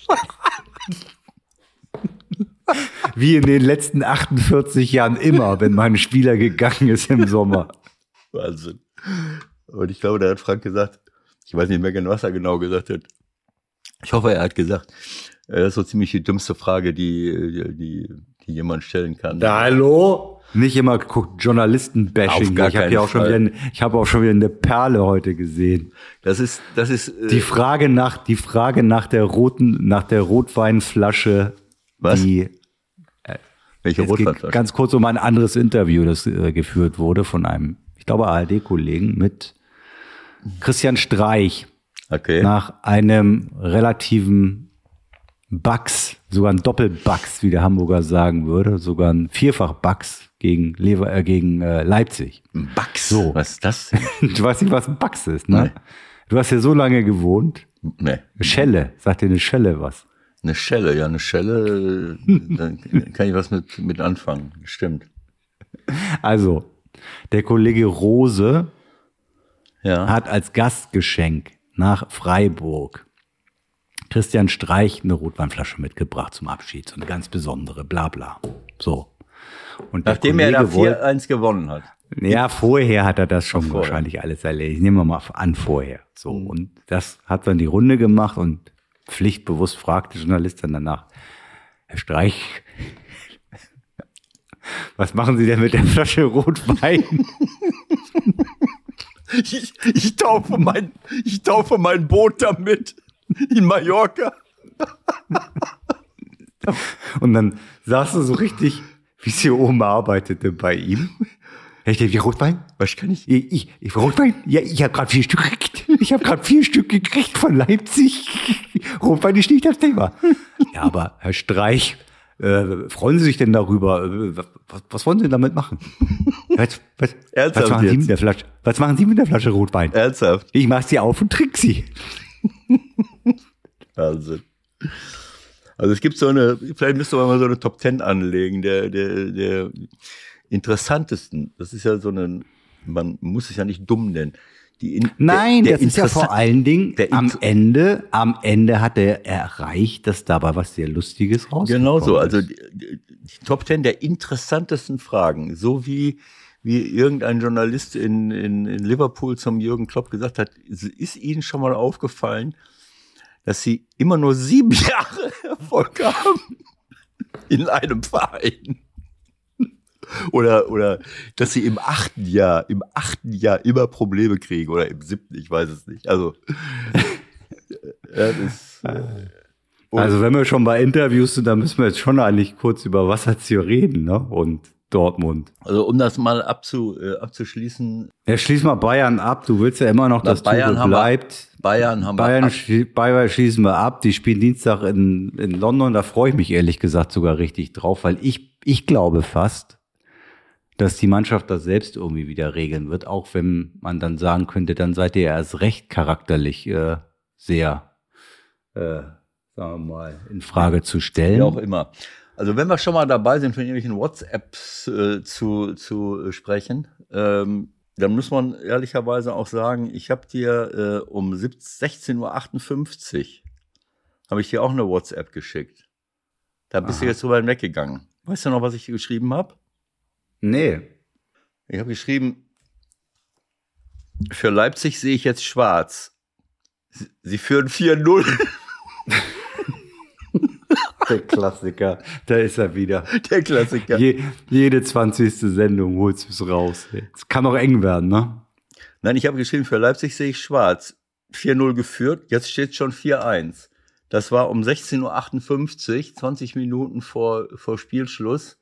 Wie in den letzten 48 Jahren immer, wenn mein Spieler gegangen ist im Sommer. Wahnsinn. Und ich glaube, da hat Frank gesagt, ich weiß nicht mehr genau, was er genau gesagt hat. Ich hoffe, er hat gesagt, das ist so ziemlich die dümmste Frage, die jemand stellen kann. Da, hallo? Nicht immer Journalisten-Bashing. Auf gar keinen Fall. Ich habe auch schon wieder eine Perle heute gesehen. Das ist die Frage nach der Rotweinflasche. Was? Welche Rotweinflasche? Ganz kurz um ein anderes Interview, das geführt wurde von einem, ich glaube, ARD-Kollegen mit Christian Streich. Okay. Nach einem relativen Bucks, sogar ein Doppelbucks, wie der Hamburger sagen würde, sogar ein Vierfach-Bucks gegen Leipzig. Ein Bucks? So. Was ist das denn? Du weißt nicht, was ein Bucks ist, ne? Nee. Du hast ja so lange gewohnt. Nee. Schelle, sagt dir eine Schelle was? Eine Schelle, ja, eine Schelle, da kann ich was mit anfangen, stimmt. Also, der Kollege Rose ja. hat als Gastgeschenk nach Freiburg Christian Streich eine Rotweinflasche mitgebracht zum Abschied. So eine ganz besondere, bla bla. So. Und nachdem er da 4-1 gewonnen hat. Ja, vorher hat er das schon wahrscheinlich alles erledigt. Nehmen wir mal an, vorher. So. Und das hat dann die Runde gemacht und pflichtbewusst fragte der Journalist dann danach, Herr Streich, was machen Sie denn mit der Flasche Rotwein? Ich taufe mein Boot damit in Mallorca. Und dann saß du so richtig, wie es hier oben arbeitete bei ihm. Wie Rotwein? Was kann ich? Ich Rotwein? Ja, ich habe gerade 4 Stück gekriegt. Ich habe gerade 4 Stück gekriegt von Leipzig. Rotwein ist nicht das Thema. Ja, aber Herr Streich, freuen Sie sich denn darüber? Was wollen Sie denn damit machen? Was machen Sie mit der Flasche? Was machen Sie mit der Flasche Rotwein? Ernsthaft? Ich mach sie auf und trinke sie. Wahnsinn. Also es gibt vielleicht müsste man mal so eine Top 10 anlegen, der interessantesten. Das ist ja man muss es ja nicht dumm nennen. Das ist ja vor allen Dingen, am Ende hat er erreicht, dass dabei was sehr Lustiges rauskommt. Genau so, also die Top 10 der interessantesten Fragen, so wie irgendein Journalist in Liverpool zum Jürgen Klopp gesagt hat, ist Ihnen schon mal aufgefallen, dass Sie immer nur 7 Jahre Erfolg haben in einem Verein? Oder dass sie im achten Jahr immer Probleme kriegen oder im 7., ich weiß es nicht. Also das ist, also wenn wir schon bei Interviews sind, dann müssen wir jetzt schon eigentlich kurz über Wasserzieher reden, ne? Und Dortmund. Also um das mal abzuschließen. Ja, schließ mal Bayern ab. Du willst ja immer noch, dass Bayern bleibt. Bayern schließen wir ab. Die spielen Dienstag in London. Da freue ich mich ehrlich gesagt sogar richtig drauf, weil ich glaube fast, dass die Mannschaft das selbst irgendwie wieder regeln wird, auch wenn man dann sagen könnte, dann seid ihr erst recht charakterlich sehr, sagen wir mal, in Frage zu stellen. Wie auch immer. Also wenn wir schon mal dabei sind, von irgendwelchen WhatsApps zu sprechen, dann muss man ehrlicherweise auch sagen, ich habe dir um 16:58 Uhr habe ich dir auch eine WhatsApp geschickt. Da bist du jetzt drüber hinweggegangen. Weißt du noch, was ich dir geschrieben habe? Nee. Ich habe geschrieben, für Leipzig sehe ich jetzt schwarz. Sie führen 4-0. Der Klassiker, da ist er wieder. Der Klassiker. Jede 20. Sendung holst du es raus. Es kann auch eng werden, ne? Nein, ich habe geschrieben, für Leipzig sehe ich schwarz. 4-0 geführt, jetzt steht schon 4-1. Das war um 16:58 Uhr, 20 Minuten vor Spielschluss.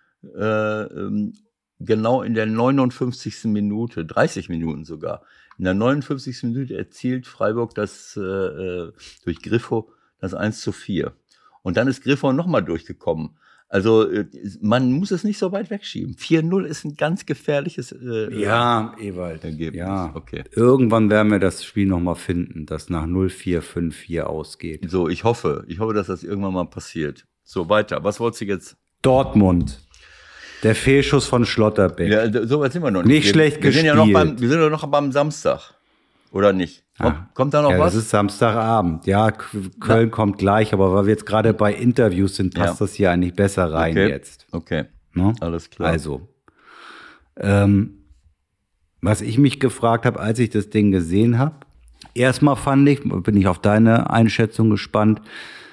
Genau in der 59. Minute, 30 Minuten sogar. In der 59. Minute erzielt Freiburg durch Griffo das 1:4. Und dann ist Griffon nochmal durchgekommen. Also man muss es nicht so weit wegschieben. 4-0 ist ein ganz gefährliches Ja, Ewald. Ergebnis. Ja, Okay. Irgendwann werden wir das Spiel nochmal finden, das nach 0-4, 5-4 ausgeht. So, ich hoffe, dass das irgendwann mal passiert. So, weiter. Was wolltest du jetzt? Dortmund. Der Fehlschuss von Schlotterbeck. Ja, so weit sind wir noch Nicht schlecht wir sind ja noch gespielt. wir sind ja noch beim Samstag. Oder nicht? Kommt da noch Ja, was? das ist Samstagabend. Ja, Köln kommt gleich, aber weil wir jetzt gerade bei Interviews sind, passt das hier eigentlich besser rein jetzt. Okay, Ne? alles klar. Also, was ich mich gefragt habe, als ich das Ding gesehen habe, erstmal bin ich auf deine Einschätzung gespannt,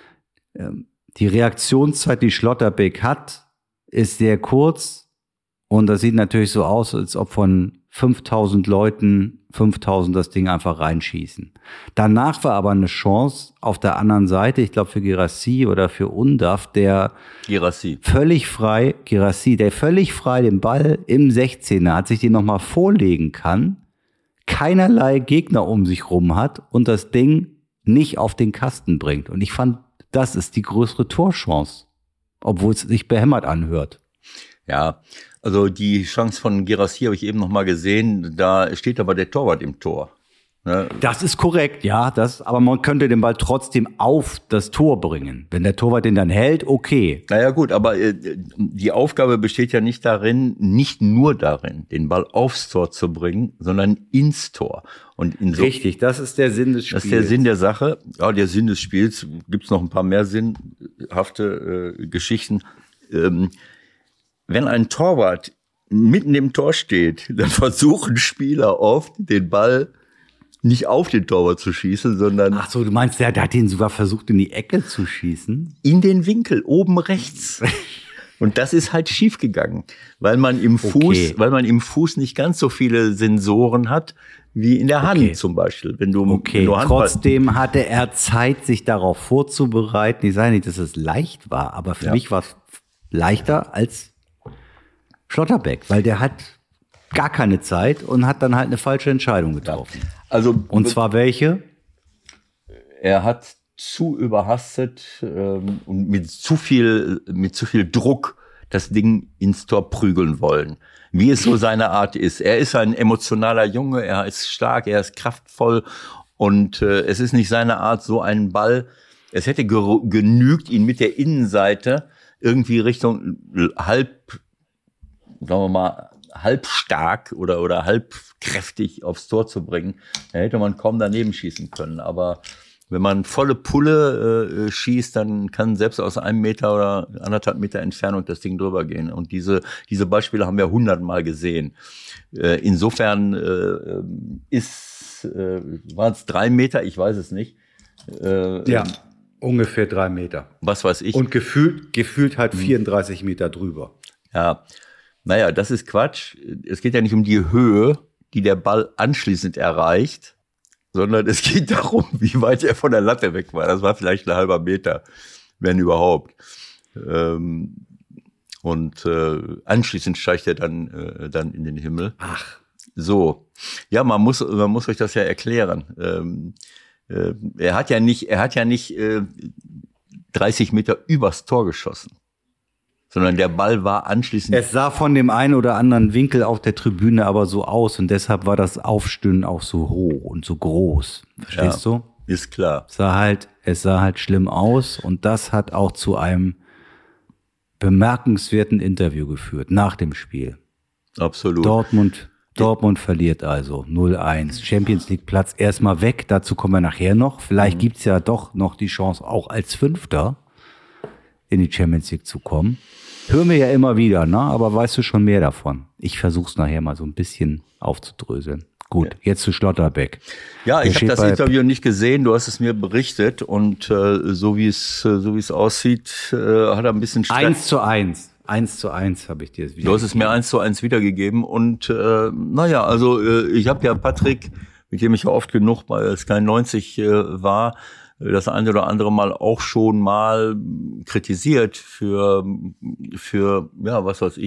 die Reaktionszeit, die Schlotterbeck hat, ist sehr kurz und das sieht natürlich so aus, als ob von 5.000 Leuten 5.000 das Ding einfach reinschießen. Danach war aber eine Chance auf der anderen Seite, ich glaube für Guirassy oder für Undav, der völlig frei den Ball im 16er hat, sich den nochmal vorlegen kann, keinerlei Gegner um sich rum hat und das Ding nicht auf den Kasten bringt. Und ich fand, das ist die größere Torchance, obwohl es sich behämmert anhört. Ja, also die Chance von Guirassy habe ich eben noch mal gesehen, da steht aber der Torwart im Tor. Ne? Das ist korrekt, ja, aber man könnte den Ball trotzdem auf das Tor bringen. Wenn der Torwart den dann hält, okay. Naja gut, aber die Aufgabe besteht ja nicht nur darin, den Ball aufs Tor zu bringen, sondern ins Tor. Und richtig, das ist der Sinn des Spiels. Das ist der Sinn der Sache. Ja, der Sinn des Spiels, gibt's noch ein paar mehr sinnhafte Geschichten. Wenn ein Torwart mitten im Tor steht, dann versuchen Spieler oft, den Ball nicht auf den Torwart zu schießen, sondern... Ach so, du meinst, der hat ihn sogar versucht, in die Ecke zu schießen? In den Winkel, oben rechts. Und das ist halt schiefgegangen, weil man im Fuß nicht ganz so viele Sensoren hat, wie in der Hand zum Beispiel. Wenn du Trotzdem hatte er Zeit, sich darauf vorzubereiten. Ich sage nicht, dass es leicht war, aber für mich war es leichter als Schlotterbeck, weil der hat gar keine Zeit und hat dann halt eine falsche Entscheidung getroffen. Also, und zwar welche? Er hat zu überhastet und mit zu viel Druck das Ding ins Tor prügeln wollen. Wie es so seine Art ist. Er ist ein emotionaler Junge, er ist stark, er ist kraftvoll und es ist nicht seine Art, so einen Ball. Es hätte genügt, ihn mit der Innenseite irgendwie Richtung halb stark oder halb kräftig aufs Tor zu bringen. Da hätte man kaum daneben schießen können. Aber wenn man volle Pulle schießt, dann kann selbst aus 1 Meter oder 1,5 Meter Entfernung das Ding drüber gehen. Und diese Beispiele haben wir 100-mal gesehen. Insofern waren es 3 Meter, ich weiß es nicht. Ja, ungefähr 3 Meter. Was weiß ich. Und gefühlt halt 34 Meter drüber. Ja, naja, das ist Quatsch. Es geht ja nicht um die Höhe, die der Ball anschließend erreicht, sondern es geht darum, wie weit er von der Latte weg war. Das war vielleicht 1,5 Meter, wenn überhaupt. Anschließend steigt er dann in den Himmel. Ach. So. Ja, man muss euch das ja erklären. Er hat ja nicht 30 Meter übers Tor geschossen, sondern der Ball war anschließend... Es sah von dem einen oder anderen Winkel auf der Tribüne aber so aus und deshalb war das Aufstöhnen auch so hoch und so groß. Verstehst du? Ist klar. Es sah halt schlimm aus und das hat auch zu einem bemerkenswerten Interview geführt nach dem Spiel. Absolut. Dortmund verliert also 0-1. Champions League Platz erstmal weg, dazu kommen wir nachher noch. Vielleicht gibt's ja doch noch die Chance, auch als Fünfter in die Champions League zu kommen. Hören wir ja immer wieder, ne? Aber weißt du schon mehr davon? Ich versuch's nachher mal so ein bisschen aufzudröseln. Gut, jetzt zu Schlotterbeck. Ja, ich habe das Interview nicht gesehen, du hast es mir berichtet und so wie es aussieht, hat er ein bisschen Stress. 1:1 habe ich dir wieder. Du hast es mir 1:1 wiedergegeben und ich habe ja Patrick, mit dem ich ja oft genug bei Sky 90 war, das eine oder andere Mal auch schon mal kritisiert für was weiß ich,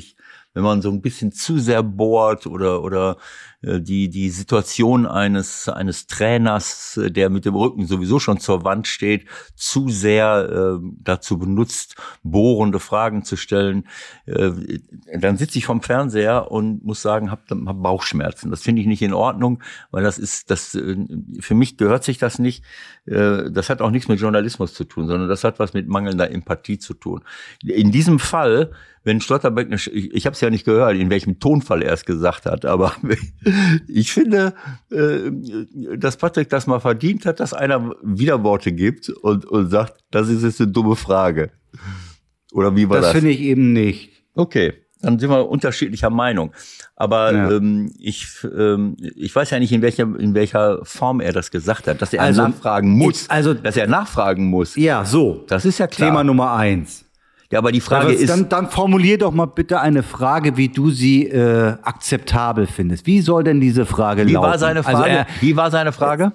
wenn man so ein bisschen zu sehr bohrt oder die Situation eines Trainers, der mit dem Rücken sowieso schon zur Wand steht, zu sehr dazu benutzt, bohrende Fragen zu stellen, dann sitze ich vorm Fernseher und muss sagen, hab Bauchschmerzen. Das finde ich nicht in Ordnung, weil für mich gehört sich das nicht. Das hat auch nichts mit Journalismus zu tun, sondern das hat was mit mangelnder Empathie zu tun. In diesem Fall, wenn Schlotterbeck, ich habe es ja nicht gehört, in welchem Tonfall er es gesagt hat, aber ich finde, dass Patrick das mal verdient hat, dass einer Widerworte gibt und sagt, das ist jetzt eine dumme Frage. Oder wie war das? Das finde ich eben nicht. Okay, dann sind wir unterschiedlicher Meinung. Aber ja. Ich weiß ja nicht, in welcher Form er das gesagt hat, dass er nachfragen muss. Dass er nachfragen muss. Ja, so. Das ist ja klar. Thema Nummer 1. Ja, aber die Frage ist... Dann formulier doch mal bitte eine Frage, wie du sie akzeptabel findest. Wie soll denn diese Frage lauten? Wie war seine Frage?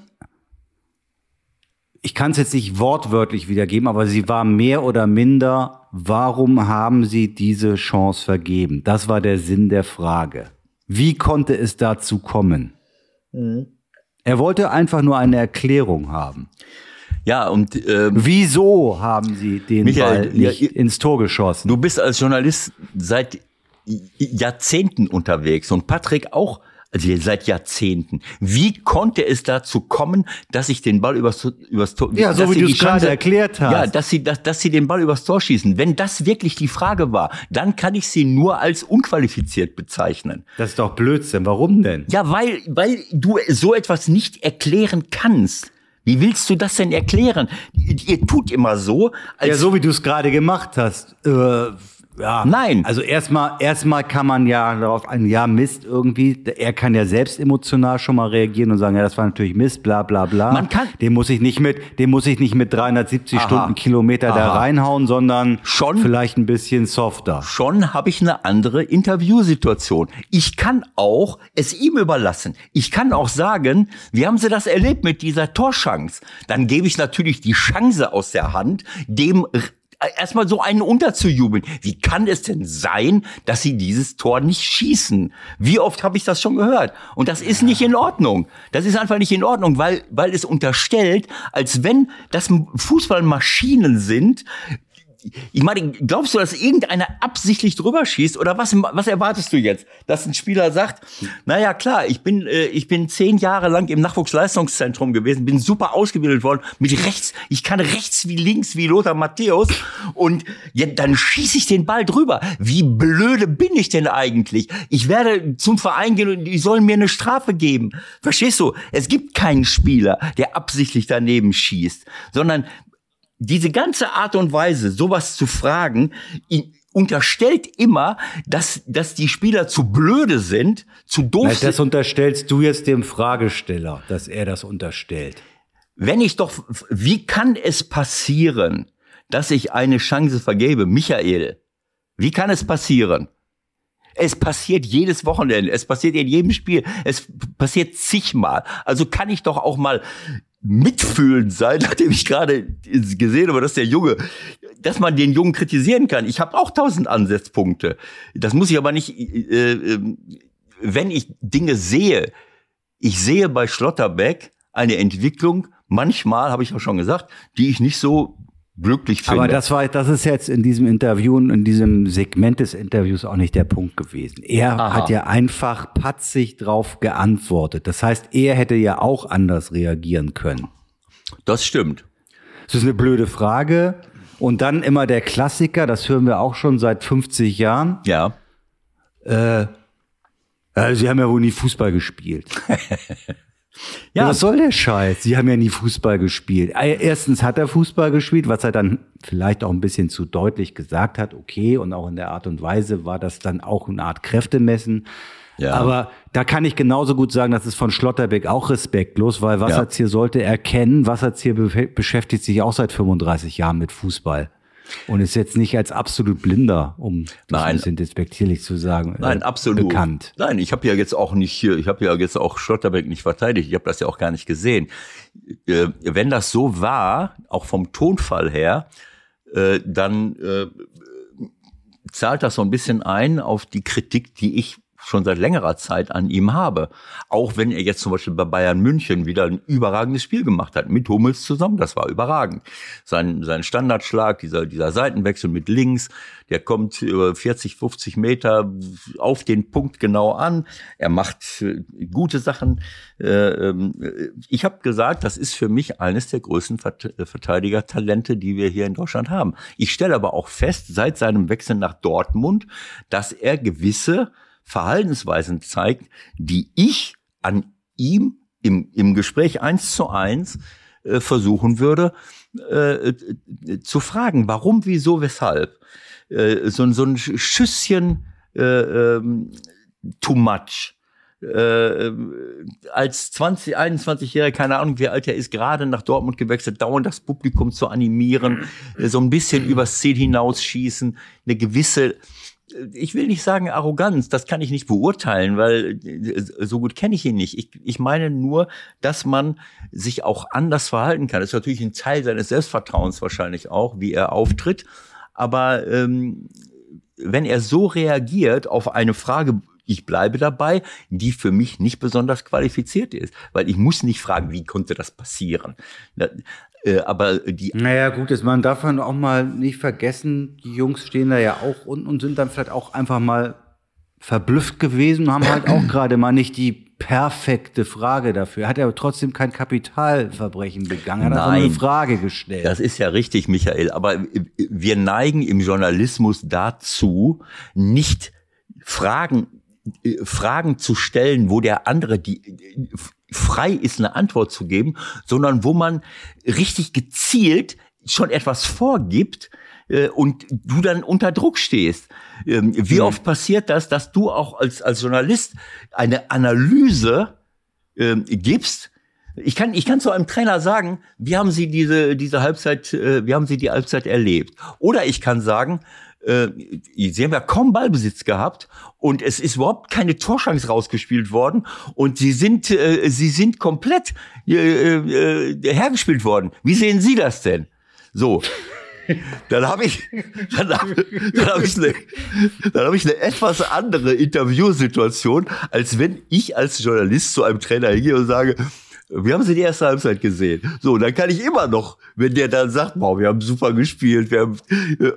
Ich kann es jetzt nicht wortwörtlich wiedergeben, aber sie war mehr oder minder, warum haben Sie diese Chance vergeben? Das war der Sinn der Frage. Wie konnte es dazu kommen? Er wollte einfach nur eine Erklärung haben. Ja, und wieso haben Sie den Ball nicht ins Tor geschossen? Du bist als Journalist seit Jahrzehnten unterwegs und Patrick auch seit Jahrzehnten. Wie konnte es dazu kommen, dass ich den Ball übers Tor... Ja, so wie du es gerade erklärt hast. Ja, dass sie den Ball übers Tor schießen. Wenn das wirklich die Frage war, dann kann ich sie nur als unqualifiziert bezeichnen. Das ist doch Blödsinn. Warum denn? Ja, weil du so etwas nicht erklären kannst. Wie willst du das denn erklären? Ihr tut immer so, als... Ja, so wie du es gerade gemacht hast. Ja. Nein. Also erstmal kann man ja darauf Mist irgendwie. Er kann ja selbst emotional schon mal reagieren und sagen, ja, das war natürlich Mist, bla bla bla. Man kann. Den muss ich nicht mit 370 Stundenkilometer da reinhauen, sondern schon vielleicht ein bisschen softer. Schon habe ich eine andere Interviewsituation. Ich kann auch es ihm überlassen. Ich kann auch sagen, wie haben Sie das erlebt mit dieser Torchance? Dann gebe ich natürlich die Chance aus der Hand, dem erstmal so einen unterzujubeln. Wie kann es denn sein, dass sie dieses Tor nicht schießen? Wie oft habe ich das schon gehört? Und das ist nicht in Ordnung. Das ist einfach nicht in Ordnung, weil es unterstellt, als wenn das Fußballmaschinen sind. Ich meine, glaubst du, dass irgendeiner absichtlich drüber schießt? Oder was erwartest du jetzt? Dass ein Spieler sagt, naja, klar, ich bin 10 Jahre lang im Nachwuchsleistungszentrum gewesen, bin super ausgebildet worden, ich kann rechts wie links wie Lothar Matthäus und ja, dann schieße ich den Ball drüber. Wie blöde bin ich denn eigentlich? Ich werde zum Verein gehen und die sollen mir eine Strafe geben. Verstehst du? Es gibt keinen Spieler, der absichtlich daneben schießt, sondern diese ganze Art und Weise, sowas zu fragen, unterstellt immer, dass die Spieler zu blöde sind, zu doof sind. Das unterstellst du jetzt dem Fragesteller, dass er das unterstellt. Wie kann es passieren, dass ich eine Chance vergebe? Michael, wie kann es passieren? Es passiert jedes Wochenende, es passiert in jedem Spiel, es passiert zigmal. Also kann ich doch auch mal mitfühlend sein, nachdem ich gerade gesehen habe, dass man den Jungen kritisieren kann. Ich habe auch 1000 Ansatzpunkte. Das muss ich aber nicht, wenn ich Dinge sehe. Ich sehe bei Schlotterbeck eine Entwicklung, manchmal, habe ich auch schon gesagt, die ich nicht so glücklich finde. Aber das ist jetzt in diesem Interview und in diesem Segment des Interviews auch nicht der Punkt gewesen. Er hat ja einfach patzig drauf geantwortet. Das heißt, er hätte ja auch anders reagieren können. Das stimmt. Das ist eine blöde Frage. Und dann immer der Klassiker, das hören wir auch schon seit 50 Jahren. Ja. Sie haben ja wohl nie Fußball gespielt. Ja, was soll der Scheiß? Sie haben ja nie Fußball gespielt. Erstens hat er Fußball gespielt, was er dann vielleicht auch ein bisschen zu deutlich gesagt hat. Okay, und auch in der Art und Weise war das dann auch eine Art Kräftemessen. Ja. Aber da kann ich genauso gut sagen, das ist von Schlotterbeck auch respektlos, weil Wasserzier sollte erkennen, Wasserzier beschäftigt sich auch seit 35 Jahren mit Fußball. Und ist jetzt nicht als absolut Blinder, um das ein bisschen despektierlich zu sagen, absolut bekannt. Nein, ich habe ja jetzt auch Schlotterbeck nicht verteidigt, ich habe das ja auch gar nicht gesehen. Wenn das so war, auch vom Tonfall her, dann zahlt das so ein bisschen ein auf die Kritik, die ich schon seit längerer Zeit an ihm habe. Auch wenn er jetzt zum Beispiel bei Bayern München wieder ein überragendes Spiel gemacht hat, mit Hummels zusammen, das war überragend. Sein Standardschlag, dieser Seitenwechsel mit links, der kommt über 40, 50 Meter auf den Punkt genau an. Er macht gute Sachen. Ich habe gesagt, das ist für mich eines der größten Verteidigertalente, die wir hier in Deutschland haben. Ich stelle aber auch fest, seit seinem Wechsel nach Dortmund, dass er gewisse Verhaltensweisen zeigt, die ich an ihm im Gespräch 1:1 versuchen würde zu fragen. Warum, wieso, weshalb? So ein Schüsschen too much. Als 21-Jähriger, keine Ahnung, wie alt er ist, gerade nach Dortmund gewechselt, dauernd das Publikum zu animieren, so ein bisschen übers Ziel hinausschießen, eine gewisse, ich will nicht sagen Arroganz, das kann ich nicht beurteilen, weil so gut kenne ich ihn nicht. Ich meine nur, dass man sich auch anders verhalten kann. Das ist natürlich ein Teil seines Selbstvertrauens wahrscheinlich auch, wie er auftritt. Aber wenn er so reagiert auf eine Frage, ich bleibe dabei, die für mich nicht besonders qualifiziert ist. Weil ich muss nicht fragen, wie konnte das passieren? Aber Naja, gut, man darf dann auch mal nicht vergessen, die Jungs stehen da ja auch unten und sind dann vielleicht auch einfach mal verblüfft gewesen und haben halt auch gerade mal nicht die perfekte Frage dafür. Hat er aber trotzdem kein Kapitalverbrechen begangen, hat also eine Frage gestellt. Das ist ja richtig, Michael, aber wir neigen im Journalismus dazu, nicht Fragen zu stellen, wo der andere frei ist, eine Antwort zu geben, sondern wo man richtig gezielt schon etwas vorgibt und du dann unter Druck stehst. Wie oft passiert das, dass du auch als Journalist eine Analyse gibst? Ich kann zu einem Trainer sagen, wie haben Sie diese Halbzeit, wie haben Sie die Halbzeit erlebt? Oder ich kann sagen, Sie haben ja kaum Ballbesitz gehabt und es ist überhaupt keine Torchance rausgespielt worden und sie sind komplett hergespielt worden. Wie sehen Sie das denn? So. Dann habe ich eine etwas andere Interviewsituation, als wenn ich als Journalist zu einem Trainer hingehe und sage, wie haben Sie die erste Halbzeit gesehen? So, dann kann ich immer noch, wenn der dann sagt, wow, wir haben super gespielt, wir haben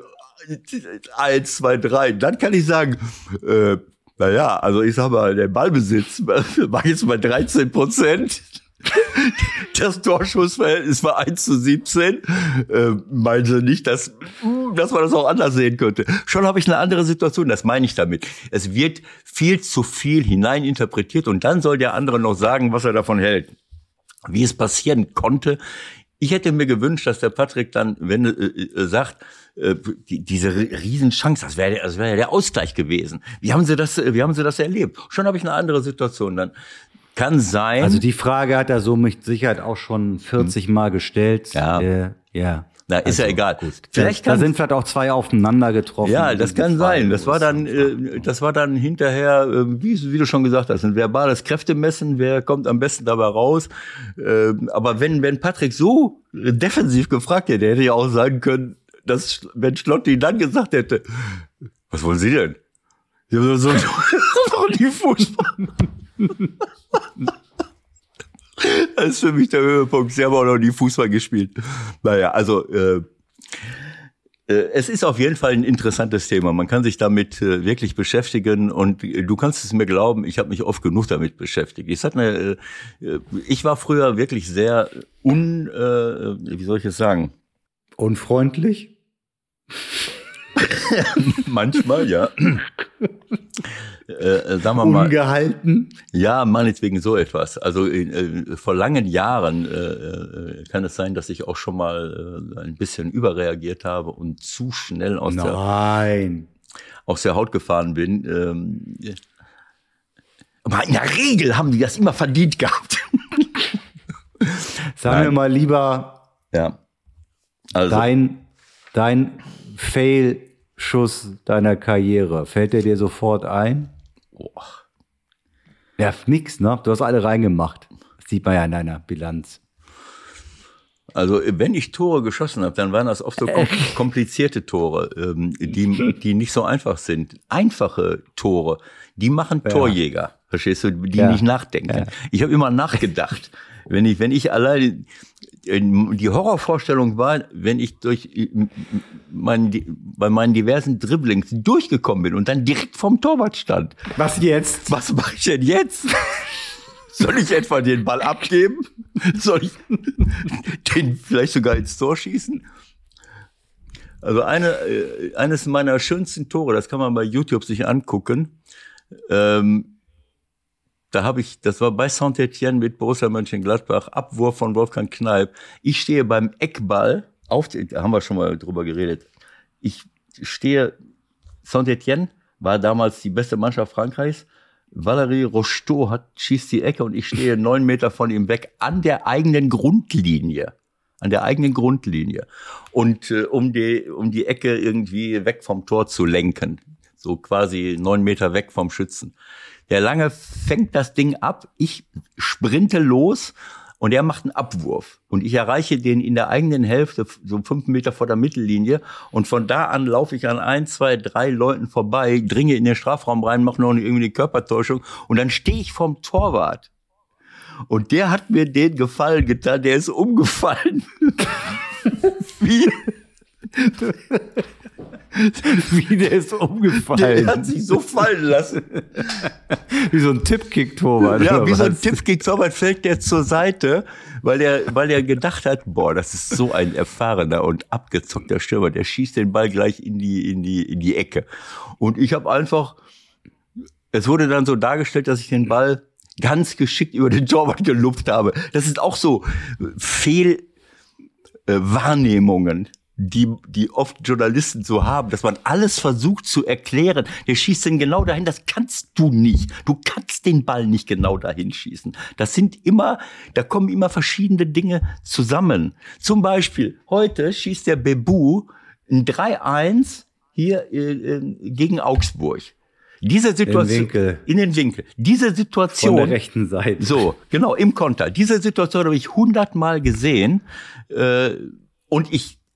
1, 2, 3, dann kann ich sagen, naja, also ich sag mal, der Ballbesitz war jetzt bei 13%. Das Torschussverhältnis war 1:17. Meinen Sie nicht, dass man das auch anders sehen könnte? Schon habe ich eine andere Situation, das meine ich damit. Es wird viel zu viel hineininterpretiert und dann soll der andere noch sagen, was er davon hält. Wie es passieren konnte. Ich hätte mir gewünscht, dass der Patrick dann, wenn sagt, diese Riesenchance, das wäre ja der Ausgleich gewesen. Wie haben Sie das erlebt? Schon habe ich eine andere Situation dann. Kann sein. Also die Frage hat er so mit Sicherheit auch schon 40 Mal gestellt. Ja. Ja. Na, ist ja egal. Gut. Da sind vielleicht auch zwei aufeinander getroffen. Ja, das kann sein. Das war dann hinterher, wie du schon gesagt hast, ein verbales Kräftemessen. Wer kommt am besten dabei raus? Aber wenn Patrick so defensiv gefragt hätte, hätte ja auch sagen können, dass wenn Schlotti dann gesagt hätte, was wollen Sie denn? Sie haben so noch nie Fußball. Das ist für mich der Höhepunkt. Sie haben auch noch nie Fußball gespielt. Naja, also es ist auf jeden Fall ein interessantes Thema. Man kann sich damit wirklich beschäftigen und du kannst es mir glauben, ich habe mich oft genug damit beschäftigt. Ich war früher wirklich sehr wie soll ich es sagen? Unfreundlich? Manchmal, ja. Sagen wir mal. Ungehalten? Ja, meinetwegen so etwas. Also vor langen Jahren kann es sein, dass ich auch schon mal ein bisschen überreagiert habe und zu schnell aus der Haut gefahren bin. Aber in der Regel haben die das immer verdient gehabt. Sagen wir mal lieber, ja. Also, dein Fail-Schuss deiner Karriere, fällt der dir sofort ein? Boah. Ja, nix, ne? Du hast alle reingemacht. Das sieht man ja in deiner Bilanz. Also wenn ich Tore geschossen habe, dann waren das oft so komplizierte Tore, die nicht so einfach sind. Einfache Tore, die machen Torjäger, verstehst du, die nicht nachdenken. Ja. Ich habe immer nachgedacht. Wenn ich allein, die Horrorvorstellung war, wenn ich bei meinen diversen Dribblings durchgekommen bin und dann direkt vorm Torwart stand. Was jetzt? Was mache ich denn jetzt? Soll ich etwa den Ball abgeben? Soll ich den vielleicht sogar ins Tor schießen? Also eines meiner schönsten Tore, das kann man bei YouTube sich angucken. Das war bei Saint-Étienne mit Borussia Mönchengladbach, Abwurf von Wolfgang Kneip. Ich stehe beim Eckball, da haben wir schon mal drüber geredet. Saint-Étienne war damals die beste Mannschaft Frankreichs. Valérie Rocheteau schießt die Ecke und ich stehe 9 Meter von ihm weg an der eigenen Grundlinie. Und um die Ecke irgendwie weg vom Tor zu lenken. So quasi 9 Meter weg vom Schützen. Der Lange fängt das Ding ab, ich sprinte los und er macht einen Abwurf. Und ich erreiche den in der eigenen Hälfte, so 5 Meter vor der Mittellinie. Und von da an laufe ich an 1, 2, 3 Leuten vorbei, dringe in den Strafraum rein, mache noch irgendwie eine Körpertäuschung. Und dann stehe ich vorm Torwart. Und der hat mir den Gefallen getan, der ist umgefallen. Wie der ist umgefallen. Der hat sich so fallen lassen. Wie so ein Tippkick-Torwart. Ja, wie so ein Tippkick-Torwart fällt der zur Seite, weil er gedacht hat, boah, das ist so ein erfahrener und abgezockter Stürmer, der schießt den Ball gleich in die Ecke. Und ich habe einfach, es wurde dann so dargestellt, dass ich den Ball ganz geschickt über den Torwart gelupft habe. Das ist auch so Fehlwahrnehmungen, die oft Journalisten so haben, dass man alles versucht zu erklären. Der schießt den genau dahin, das kannst du nicht. Du kannst den Ball nicht genau dahin schießen. Da kommen immer verschiedene Dinge zusammen. Zum Beispiel, heute schießt der Bebu ein 3-1 hier gegen Augsburg. Diese Situation in den Winkel. Diese Situation von der rechten Seite. So, genau, im Konter. Diese Situation habe ich 100-mal gesehen und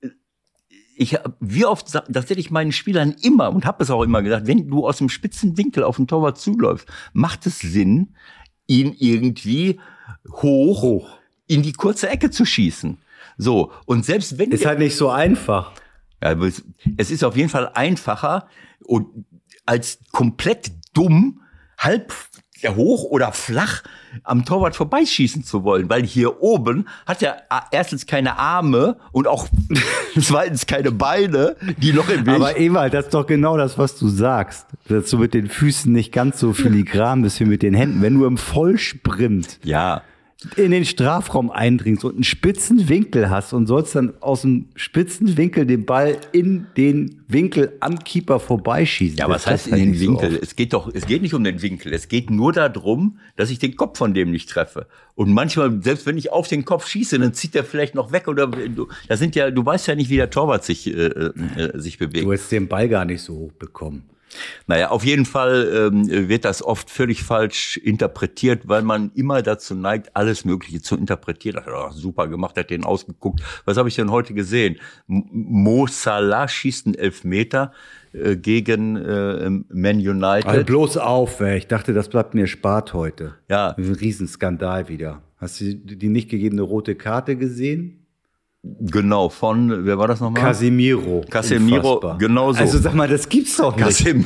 wie oft, das hätte ich meinen Spielern immer und habe es auch immer gesagt, wenn du aus dem spitzen Winkel auf den Torwart zuläufst, macht es Sinn, ihn irgendwie hoch in die kurze Ecke zu schießen. So, und selbst wenn ist halt nicht so einfach. Ja, es ist auf jeden Fall einfacher und als komplett dumm, halb hoch oder flach am Torwart vorbeischießen zu wollen, weil hier oben hat er erstens keine Arme und auch zweitens keine Beine, die noch im Weg. Aber Ewald, das ist doch genau das, was du sagst, dass du mit den Füßen nicht ganz so filigran bist wie mit den Händen. Wenn du im Vollsprint in den Strafraum eindringst und einen spitzen Winkel hast und sollst dann aus dem spitzen Winkel den Ball in den Winkel am Keeper vorbeischießen. Ja, was heißt in den Winkel? Es geht nicht um den Winkel. Es geht nur darum, dass ich den Kopf von dem nicht treffe. Und manchmal, selbst wenn ich auf den Kopf schieße, dann zieht der vielleicht noch weg oder du weißt ja nicht, wie der Torwart sich bewegt. Du hast den Ball gar nicht so hoch bekommen. Naja, auf jeden Fall wird das oft völlig falsch interpretiert, weil man immer dazu neigt, alles Mögliche zu interpretieren. Super gemacht, hat den ausgeguckt. Was habe ich denn heute gesehen? Mo Salah schießt einen Elfmeter gegen Man United. Also bloß auf, ich dachte, das bleibt mir erspart heute. Ja. Ein Riesenskandal wieder. Hast du die nicht gegebene rote Karte gesehen? Genau, wer war das nochmal? Casemiro, genau so. Also sag mal, das gibt's doch nicht. Casemiro.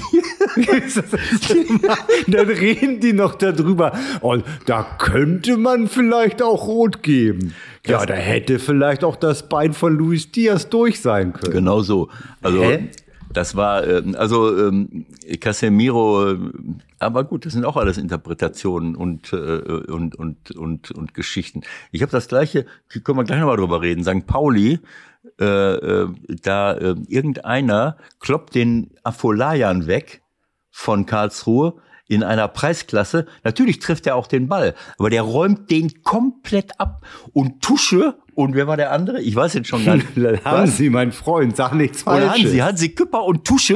Dann reden die noch darüber. Und da könnte man vielleicht auch rot geben. Ja, da hätte vielleicht auch das Bein von Luis Diaz durch sein können. Genau so. Also das war Casemiro. Aber gut, das sind auch alles Interpretationen und Geschichten. Ich habe das Gleiche, können wir gleich nochmal drüber reden. St. Pauli, irgendeiner kloppt den Afolayan weg von Karlsruhe in einer Preisklasse. Natürlich trifft er auch den Ball, aber der räumt den komplett ab. Und Tusche, und wer war der andere? Ich weiß jetzt schon gar nicht. Hansi, mein Freund, sag nichts Falsches. Hansi Küpper und Tusche,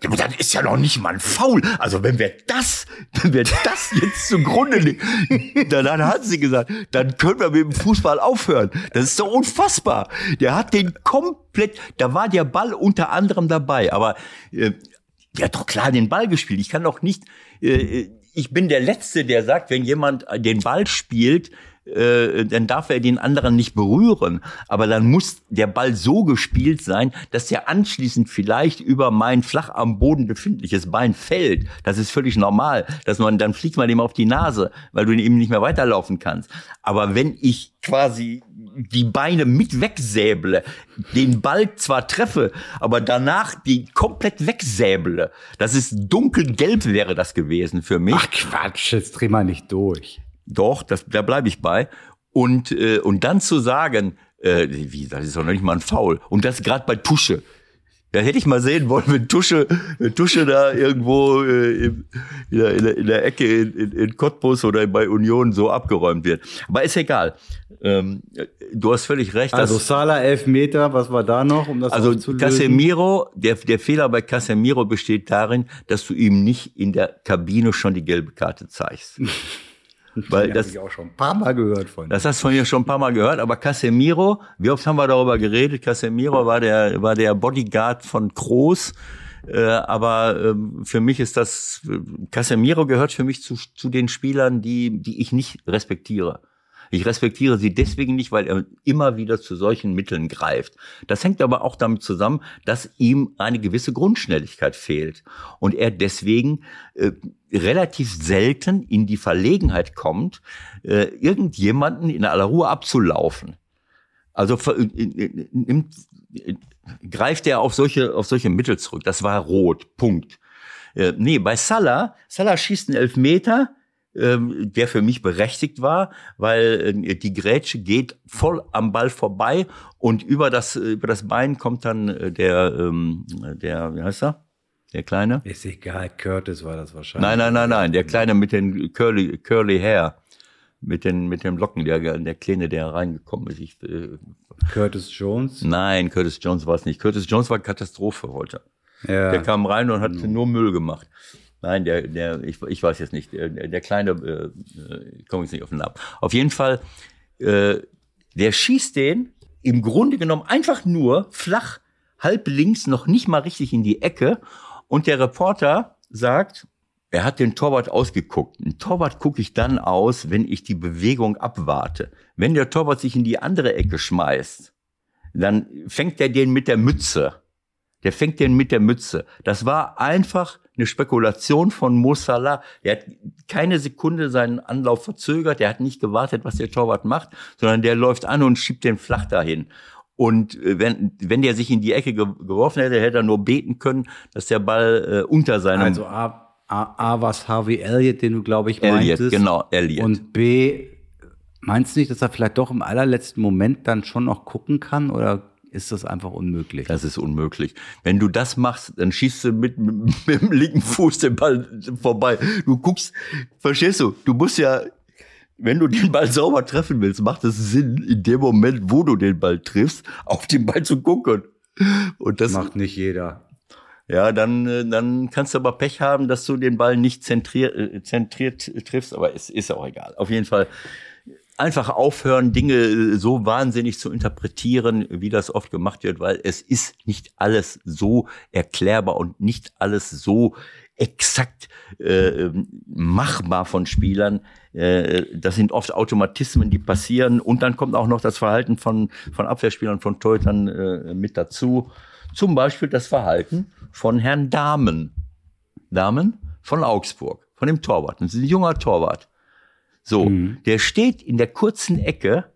das ist ja noch nicht mal ein Foul. Also wenn wir das jetzt zugrunde legen, dann hat sie gesagt, dann können wir mit dem Fußball aufhören. Das ist doch unfassbar. Der hat den komplett, da war der Ball unter anderem dabei, aber der hat doch klar den Ball gespielt. Ich kann doch nicht, ich bin der Letzte, der sagt, wenn jemand den Ball spielt, dann darf er den anderen nicht berühren. Aber dann muss der Ball so gespielt sein, dass der anschließend vielleicht über mein flach am Boden befindliches Bein fällt. Das ist völlig normal. Dann fliegt man ihm auf die Nase, weil du ihm nicht mehr weiterlaufen kannst. Aber wenn ich quasi die Beine mit wegsäble, den Ball zwar treffe, aber danach die komplett wegsäble, das ist dunkelgelb wäre das gewesen für mich. Ach Quatsch, jetzt dreh mal nicht durch. Doch, da bleibe ich bei. Und dann zu sagen, das ist doch noch nicht mal ein Foul. Und das gerade bei Tusche. Da hätte ich mal sehen wollen, wenn Tusche da irgendwo in der Ecke in Cottbus oder bei Union so abgeräumt wird. Aber ist egal. Du hast völlig recht. Also Salah 11 Meter, was war da noch, um das aufzulösen? Casemiro, der Fehler bei Casemiro besteht darin, dass du ihm nicht in der Kabine schon die gelbe Karte zeigst. Weil das habe ich auch schon ein paar Mal gehört von. Das hast du von mir schon ein paar Mal gehört, aber Casemiro, wie oft haben wir darüber geredet? Casemiro war der Bodyguard von Kroos, aber für mich ist Casemiro gehört für mich zu den Spielern, die ich nicht respektiere. Ich respektiere sie deswegen nicht, weil er immer wieder zu solchen Mitteln greift. Das hängt aber auch damit zusammen, dass ihm eine gewisse Grundschnelligkeit fehlt und er deswegen relativ selten in die Verlegenheit kommt, irgendjemanden in aller Ruhe abzulaufen. Also greift er auf solche Mittel zurück. Das war rot, Punkt. Bei Salah schießt einen Elfmeter, der für mich berechtigt war, weil die Grätsche geht voll am Ball vorbei und über das Bein kommt dann der wie heißt er? Der Kleine? Ist egal, Curtis war das wahrscheinlich. Nein, der Kleine mit den curly Hair, mit den Locken, der Kleine, der reingekommen ist. Curtis Jones? Nein, Curtis Jones war es nicht. Curtis Jones war Katastrophe heute. Ja. Der kam rein und hat nur Müll gemacht. Nein, ich weiß jetzt nicht. Der Kleine, komme ich nicht auf den Namen. Auf jeden Fall, der schießt den im Grunde genommen einfach nur flach, halb links, noch nicht mal richtig in die Ecke. Und der Reporter sagt, er hat den Torwart ausgeguckt. Ein Torwart gucke ich dann aus, wenn ich die Bewegung abwarte. Wenn der Torwart sich in die andere Ecke schmeißt, dann fängt er den mit der Mütze. Das war einfach eine Spekulation von Mo Salah. Der hat keine Sekunde seinen Anlauf verzögert. Der hat nicht gewartet, was der Torwart macht, sondern der läuft an und schiebt den flach dahin. Und wenn der sich in die Ecke geworfen hätte er nur beten können, dass der Ball unter seinem... Also A was Harvey Elliott, den du, glaube ich, meintest. Genau, Elliott. Und B, meinst du nicht, dass er vielleicht doch im allerletzten Moment dann schon noch gucken kann, oder ist das einfach unmöglich? Das ist unmöglich. Wenn du das machst, dann schießt du mit dem linken Fuß den Ball vorbei. Du guckst, verstehst du? Du musst ja, wenn du den Ball sauber treffen willst, macht es Sinn, in dem Moment, wo du den Ball triffst, auf den Ball zu gucken. Und das macht nicht jeder. Ja, dann kannst du aber Pech haben, dass du den Ball nicht zentriert triffst, aber es ist auch egal. Auf jeden Fall einfach aufhören, Dinge so wahnsinnig zu interpretieren, wie das oft gemacht wird, weil es ist nicht alles so erklärbar und nicht alles so exakt machbar von Spielern. Das sind oft Automatismen, die passieren, und dann kommt auch noch das Verhalten von Abwehrspielern, von Torhütern mit dazu. Zum Beispiel das Verhalten von Herrn Dahmen von Augsburg, von dem Torwart. Das ist ein junger Torwart. So, der steht in der kurzen Ecke,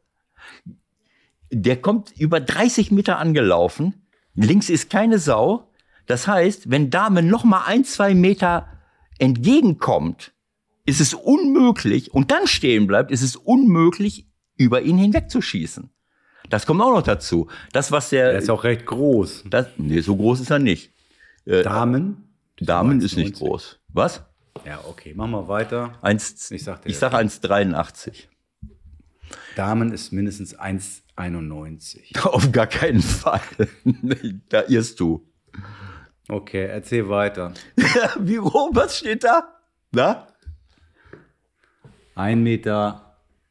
der kommt über 30 Meter angelaufen, links ist keine Sau. Das heißt, wenn Dahmen noch mal 1-2 Meter entgegenkommt, ist es unmöglich, und dann stehen bleibt, ist es unmöglich, über ihn hinwegzuschießen. Das kommt auch noch dazu. Er ist auch recht groß. So groß ist er nicht. Dahmen ist nicht groß. Was? Ja, okay, machen wir weiter. Ich sag 1,83. Damen ist mindestens 1,91. Auf gar keinen Fall. Da irrst du. Okay, erzähl weiter. Wie rum, was steht da? Na? 1,86 Meter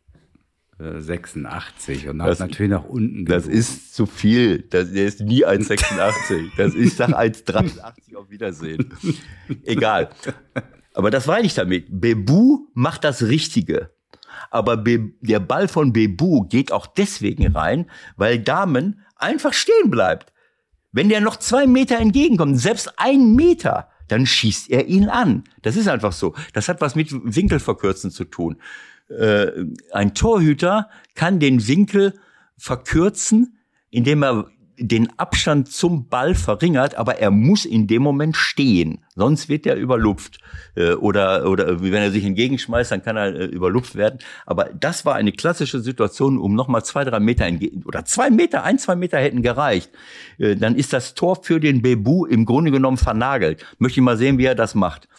und hat Das- natürlich nach unten Das gelogen. ist zu viel. Der ist nie 1,86. Das ist, ich sag 1,83 auf Wiedersehen. Egal. Aber das meine ich damit. Bebu macht das Richtige. Aber der Ball von Bebu geht auch deswegen rein, weil Dahmen einfach stehen bleibt. Wenn der noch 2 Meter entgegenkommt, selbst 1 Meter, dann schießt er ihn an. Das ist einfach so. Das hat was mit Winkelverkürzen zu tun. Ein Torhüter kann den Winkel verkürzen, indem er den Abstand zum Ball verringert, aber er muss in dem Moment stehen, sonst wird er überlupft. Oder wenn er sich entgegenschmeißt, dann kann er überlupft werden. Aber das war eine klassische Situation, um nochmal 2-3 Meter oder 2 Meter, 1-2 Meter hätten gereicht. Dann ist das Tor für den Bebu im Grunde genommen vernagelt. Möchte ich mal sehen, wie er das macht.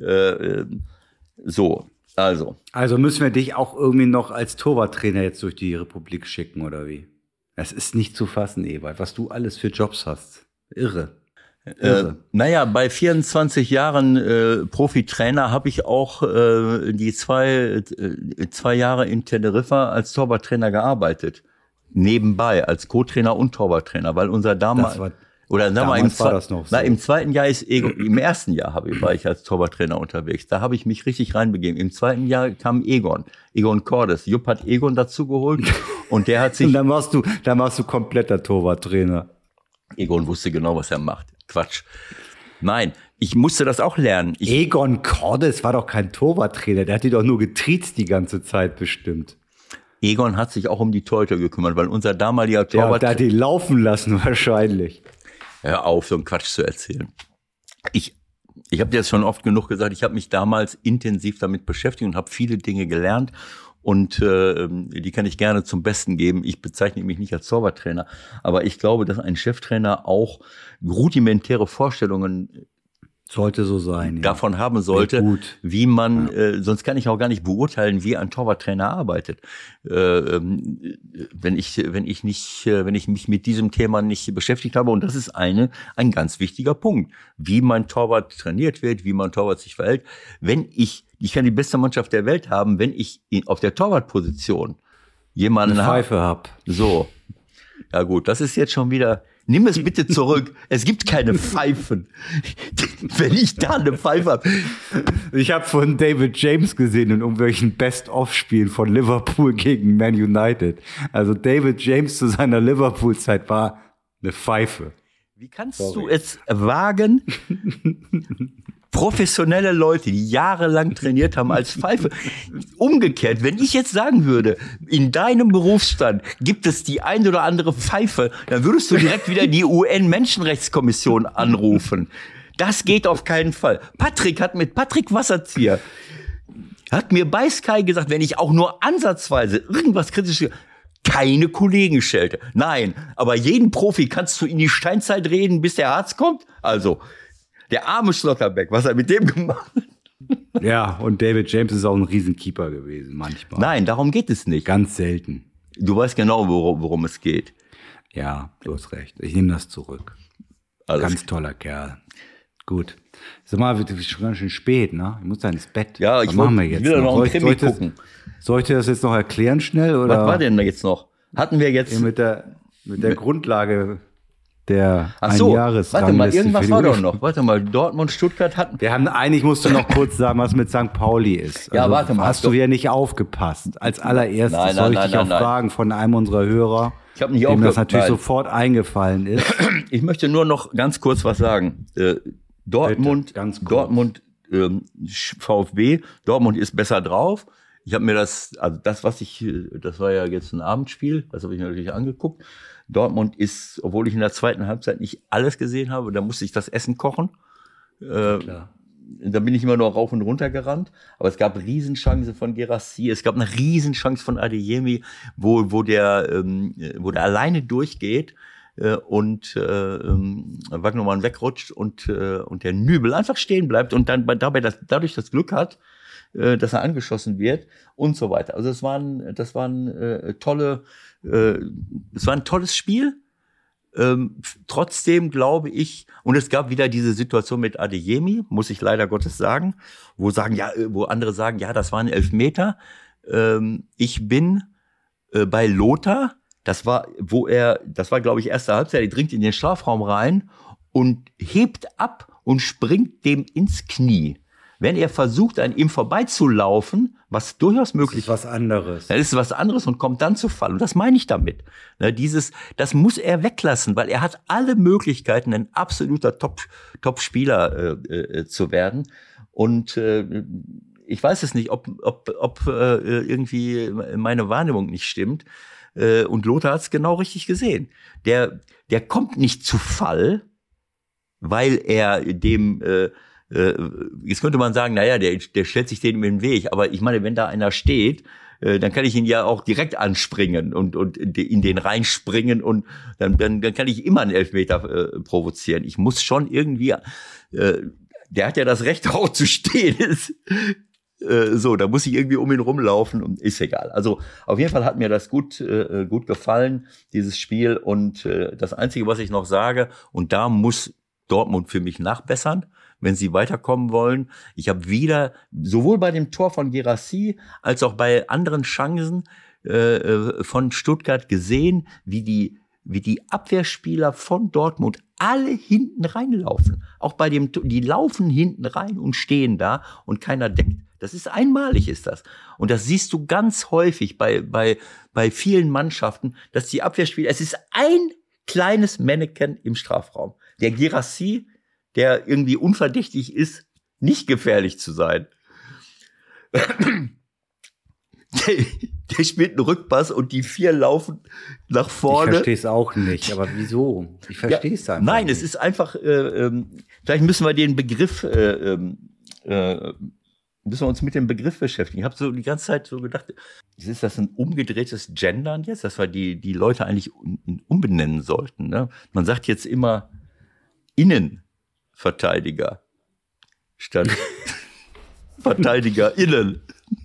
So, also. Also müssen wir dich auch irgendwie noch als Torwarttrainer jetzt durch die Republik schicken, oder wie? Das ist nicht zu fassen, Ewald, was du alles für Jobs hast. Irre. Naja, bei 24 Jahren Profitrainer habe ich auch die zwei Jahre in Teneriffa als Torwarttrainer gearbeitet. Nebenbei, als Co-Trainer und Torwarttrainer, weil unser Das war- oder sagen wir mal, damals war das noch so. im zweiten Jahr im ersten Jahr war ich als Torwarttrainer unterwegs. Da habe ich mich richtig reinbegeben. Im zweiten Jahr kam Egon Cordes. Jupp hat Egon dazu geholt und der hat sich Und dann warst du kompletter Torwarttrainer. Egon wusste genau, was er macht. Quatsch. Nein, ich musste das auch lernen. Egon Cordes war doch kein Torwarttrainer, der hat die doch nur getriezt die ganze Zeit bestimmt. Egon hat sich auch um die Torhüter gekümmert, weil unser damaliger Der Torwart... hat die laufen lassen wahrscheinlich. Hör auf, so einen Quatsch zu erzählen. Ich habe dir das schon oft genug gesagt, ich habe mich damals intensiv damit beschäftigt und habe viele Dinge gelernt und die kann ich gerne zum Besten geben. Ich bezeichne mich nicht als Torwarttrainer, aber ich glaube, dass ein Cheftrainer auch rudimentäre Vorstellungen Sollte so sein. Ja. davon haben sollte, Gut. wie man, sonst kann ich auch gar nicht beurteilen, wie ein Torwarttrainer arbeitet. Wenn ich mich mit diesem Thema nicht beschäftigt habe, und das ist ein ganz wichtiger Punkt, wie mein Torwart trainiert wird, wie mein Torwart sich verhält. Ich kann die beste Mannschaft der Welt haben, wenn ich auf der Torwartposition jemanden Eine habe. Pfeife hab. So. Ja gut, das ist jetzt schon wieder... Nimm es bitte zurück. Es gibt keine Pfeifen. Wenn ich da eine Pfeife habe. Ich habe von David James gesehen in irgendwelchen Best-of-Spielen von Liverpool gegen Man United. Also David James zu seiner Liverpool-Zeit war eine Pfeife. Wie kannst du es wagen, professionelle Leute, die jahrelang trainiert haben, als Pfeife? Umgekehrt, wenn ich jetzt sagen würde, in deinem Berufsstand gibt es die ein oder andere Pfeife, dann würdest du direkt wieder die UN-Menschenrechtskommission anrufen. Das geht auf keinen Fall. Patrick Wasserzieher hat mir bei Sky gesagt, wenn ich auch nur ansatzweise irgendwas Kritisches, keine Kollegen schelte. Nein, aber jeden Profi kannst du in die Steinzeit reden, bis der Arzt kommt. Also, der arme Schlotterbeck, was er mit dem gemacht hat. Ja, und David James ist auch ein Riesenkeeper gewesen, manchmal. Nein, darum geht es nicht. Ganz selten. Du weißt genau, worum es geht. Ja, du hast recht. Ich nehme das zurück. Alles Ganz toller Kerl. Gut. Sag mal, es ist schon ganz schön spät, ne? Ich muss dann ins Bett. Ja, Was machen wir jetzt will noch einen Krimi Soll gucken. Soll ich dir das jetzt noch erklären schnell? Oder Was war denn da jetzt noch? Hatten wir jetzt... mit der Grundlage der Ach so, Einjahresrangliste warte mal, für irgendwas die war doch UEFA. noch. Warte mal, Dortmund, Stuttgart hatten... Eigentlich musst du noch kurz sagen, was mit St. Pauli ist. Ja, warte mal. Hast du ja nicht aufgepasst. Als allererstes Nein, soll ich nein, dich auch nein. fragen von einem unserer Hörer, Ich habe nicht dem das aufgepasst. natürlich sofort eingefallen ist. Ich möchte nur noch ganz kurz was sagen. Dortmund, Bitte, ganz kurz. Dortmund, VfB, Dortmund ist besser drauf. Ich habe mir das war ja jetzt ein Abendspiel, das habe ich mir natürlich angeguckt. Dortmund ist, obwohl ich in der zweiten Halbzeit nicht alles gesehen habe, da musste ich das Essen kochen. Klar. Da bin ich immer nur rauf und runter gerannt. Aber es gab Riesenchancen von Guirassy, es gab eine Riesenchance von Adeyemi, wo der alleine durchgeht und Wagnermann wegrutscht und der Nübel einfach stehen bleibt und dann dadurch das Glück hat, dass er angeschossen wird und so weiter. Also es war ein tolles Spiel. Trotzdem glaube ich, und es gab wieder diese Situation mit Adeyemi, muss ich leider Gottes sagen, wo andere sagen, ja, das war ein Elfmeter. Ich bin bei Lothar, das war, glaube ich, erste Halbzeit, er dringt in den Strafraum rein und hebt ab und springt dem ins Knie. Wenn er versucht, an ihm vorbeizulaufen, was durchaus möglich ist. Das ist was anderes. Das ist was anderes und kommt dann zu Fall. Und das meine ich damit. Das muss er weglassen, weil er hat alle Möglichkeiten, ein absoluter Top-Spieler zu werden. Und ich weiß es nicht, ob irgendwie meine Wahrnehmung nicht stimmt. Und Lothar hat es genau richtig gesehen. Der kommt nicht zu Fall, weil er dem jetzt könnte man sagen, naja, der stellt sich denen in den Weg. Aber ich meine, wenn da einer steht, dann kann ich ihn ja auch direkt anspringen und in den reinspringen und dann kann ich immer einen Elfmeter provozieren. Ich muss schon irgendwie, der hat ja das Recht auch zu stehen. So, da muss ich irgendwie um ihn rumlaufen und ist egal. Also auf jeden Fall hat mir das gut gefallen, dieses Spiel. Und das Einzige, was ich noch sage, und da muss Dortmund für mich nachbessern, wenn sie weiterkommen wollen. Ich habe wieder, sowohl bei dem Tor von Guirassy als auch bei anderen Chancen von Stuttgart gesehen, wie die Abwehrspieler von Dortmund alle hinten reinlaufen. Auch bei die laufen hinten rein und stehen da und keiner deckt. Das ist einmalig, ist das. Und das siehst du ganz häufig bei vielen Mannschaften, dass die Abwehrspieler, es ist ein kleines Mannequin im Strafraum. Der Guirassy, der irgendwie unverdächtig ist, nicht gefährlich zu sein. Der spielt einen Rückpass und die 4 laufen nach vorne. Ich verstehe es auch nicht, aber wieso? Ich verstehe es einfach Nein, nicht. es ist einfach, vielleicht müssen wir den Begriff, müssen wir uns mit dem Begriff beschäftigen. Ich habe so die ganze Zeit so gedacht, ist das ein umgedrehtes Gendern jetzt, dass wir die Leute eigentlich umbenennen sollten. Ne? Man sagt jetzt immer Innenverteidiger statt VerteidigerInnen.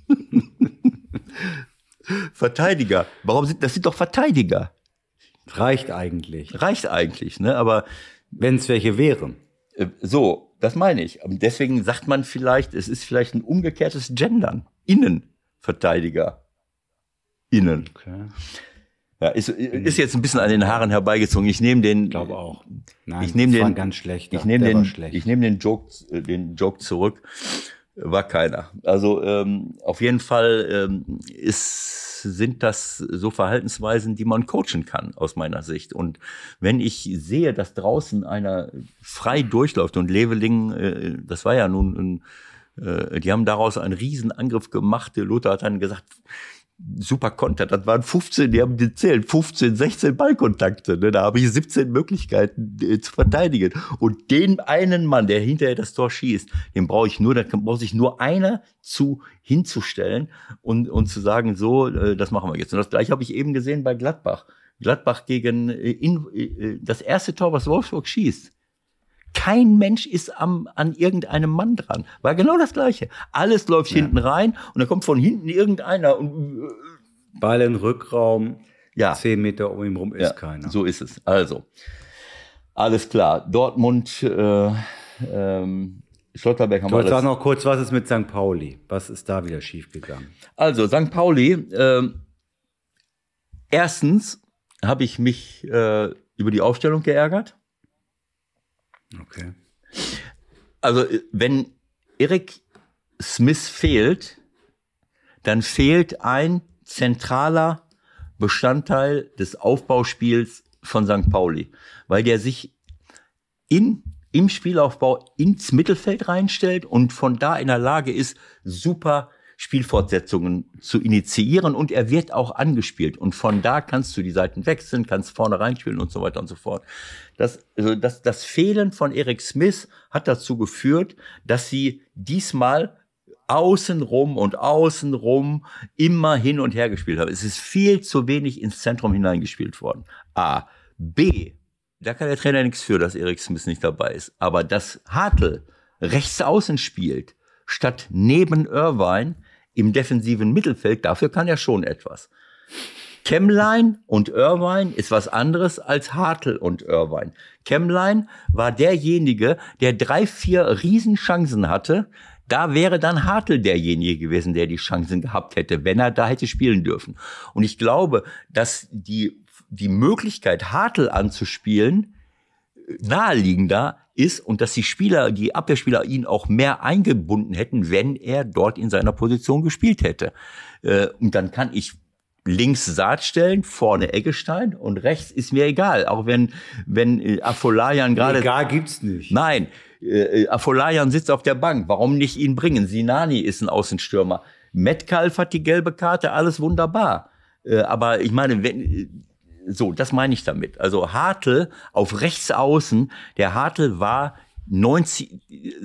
Verteidiger. Das sind doch Verteidiger. Reicht eigentlich. Reicht eigentlich, ne? Aber wenn es welche wären. So, das meine ich. Deswegen sagt man vielleicht, es ist vielleicht ein umgekehrtes Gendern. Innenverteidiger. Innen. Okay. Ja, ist jetzt ein bisschen an den Haaren herbeigezogen. Ich nehme den. Ich glaube auch. Nein, das war ein ganz schlechter. Ich nehme den Joke zurück. War keiner. Also auf jeden Fall sind das so Verhaltensweisen, die man coachen kann, aus meiner Sicht. Und wenn ich sehe, dass draußen einer frei durchläuft und Leveling, das war ja nun, die haben daraus einen Riesenangriff gemacht. Lothar hat dann gesagt, super Konter, das waren 15, die haben gezählt, 15, 16 Ballkontakte, ne? Da habe ich 17 Möglichkeiten zu verteidigen. Und den einen Mann, der hinterher das Tor schießt, den brauche ich nur, da braucht sich nur einer hinzustellen und zu sagen, so, das machen wir jetzt. Und das gleiche habe ich eben gesehen bei Gladbach. Gladbach gegen das erste Tor, was Wolfsburg schießt. Kein Mensch ist an irgendeinem Mann dran. War genau das Gleiche. Alles läuft hinten rein und dann kommt von hinten irgendeiner und Ball in Rückraum, 10 Meter um ihn rum ist keiner. So ist es. Also, alles klar. Dortmund, Schlotterbeck haben wir alles. Sag noch kurz, was ist mit St. Pauli? Was ist da wieder schiefgegangen? Also, St. Pauli, erstens habe ich mich über die Aufstellung geärgert. Okay. Also, wenn Eric Smith fehlt, dann fehlt ein zentraler Bestandteil des Aufbauspiels von St. Pauli, weil der sich im Spielaufbau ins Mittelfeld reinstellt und von da in der Lage ist, super Spielfortsetzungen zu initiieren und er wird auch angespielt und von da kannst du die Seiten wechseln, kannst vorne reinspielen und so weiter und so fort. Das Fehlen von Eric Smith hat dazu geführt, dass sie diesmal außenrum immer hin und her gespielt haben. Es ist viel zu wenig ins Zentrum hineingespielt worden. A. B. Da kann der Trainer nichts für, dass Eric Smith nicht dabei ist. Aber dass Hartl rechts außen spielt, statt neben Irvine im defensiven Mittelfeld, dafür kann er schon etwas. Kemmlein und Irvine ist was anderes als Hartl und Irvine. Kemmlein war derjenige, der 3, 4 Riesenchancen hatte. Da wäre dann Hartl derjenige gewesen, der die Chancen gehabt hätte, wenn er da hätte spielen dürfen. Und ich glaube, dass die Möglichkeit, Hartl anzuspielen, naheliegender ist und dass die Abwehrspieler ihn auch mehr eingebunden hätten, wenn er dort in seiner Position gespielt hätte. Und dann kann ich links Saad stellen, vorne Eggestein und rechts ist mir egal. Auch wenn Afolayan gerade... Egal gibt's nicht. Nein, Afolayan sitzt auf der Bank. Warum nicht ihn bringen? Sinani ist ein Außenstürmer. Metcalf hat die gelbe Karte, alles wunderbar. Aber ich meine, das meine ich damit. Also Hartl auf rechts außen, der Hartl war 90,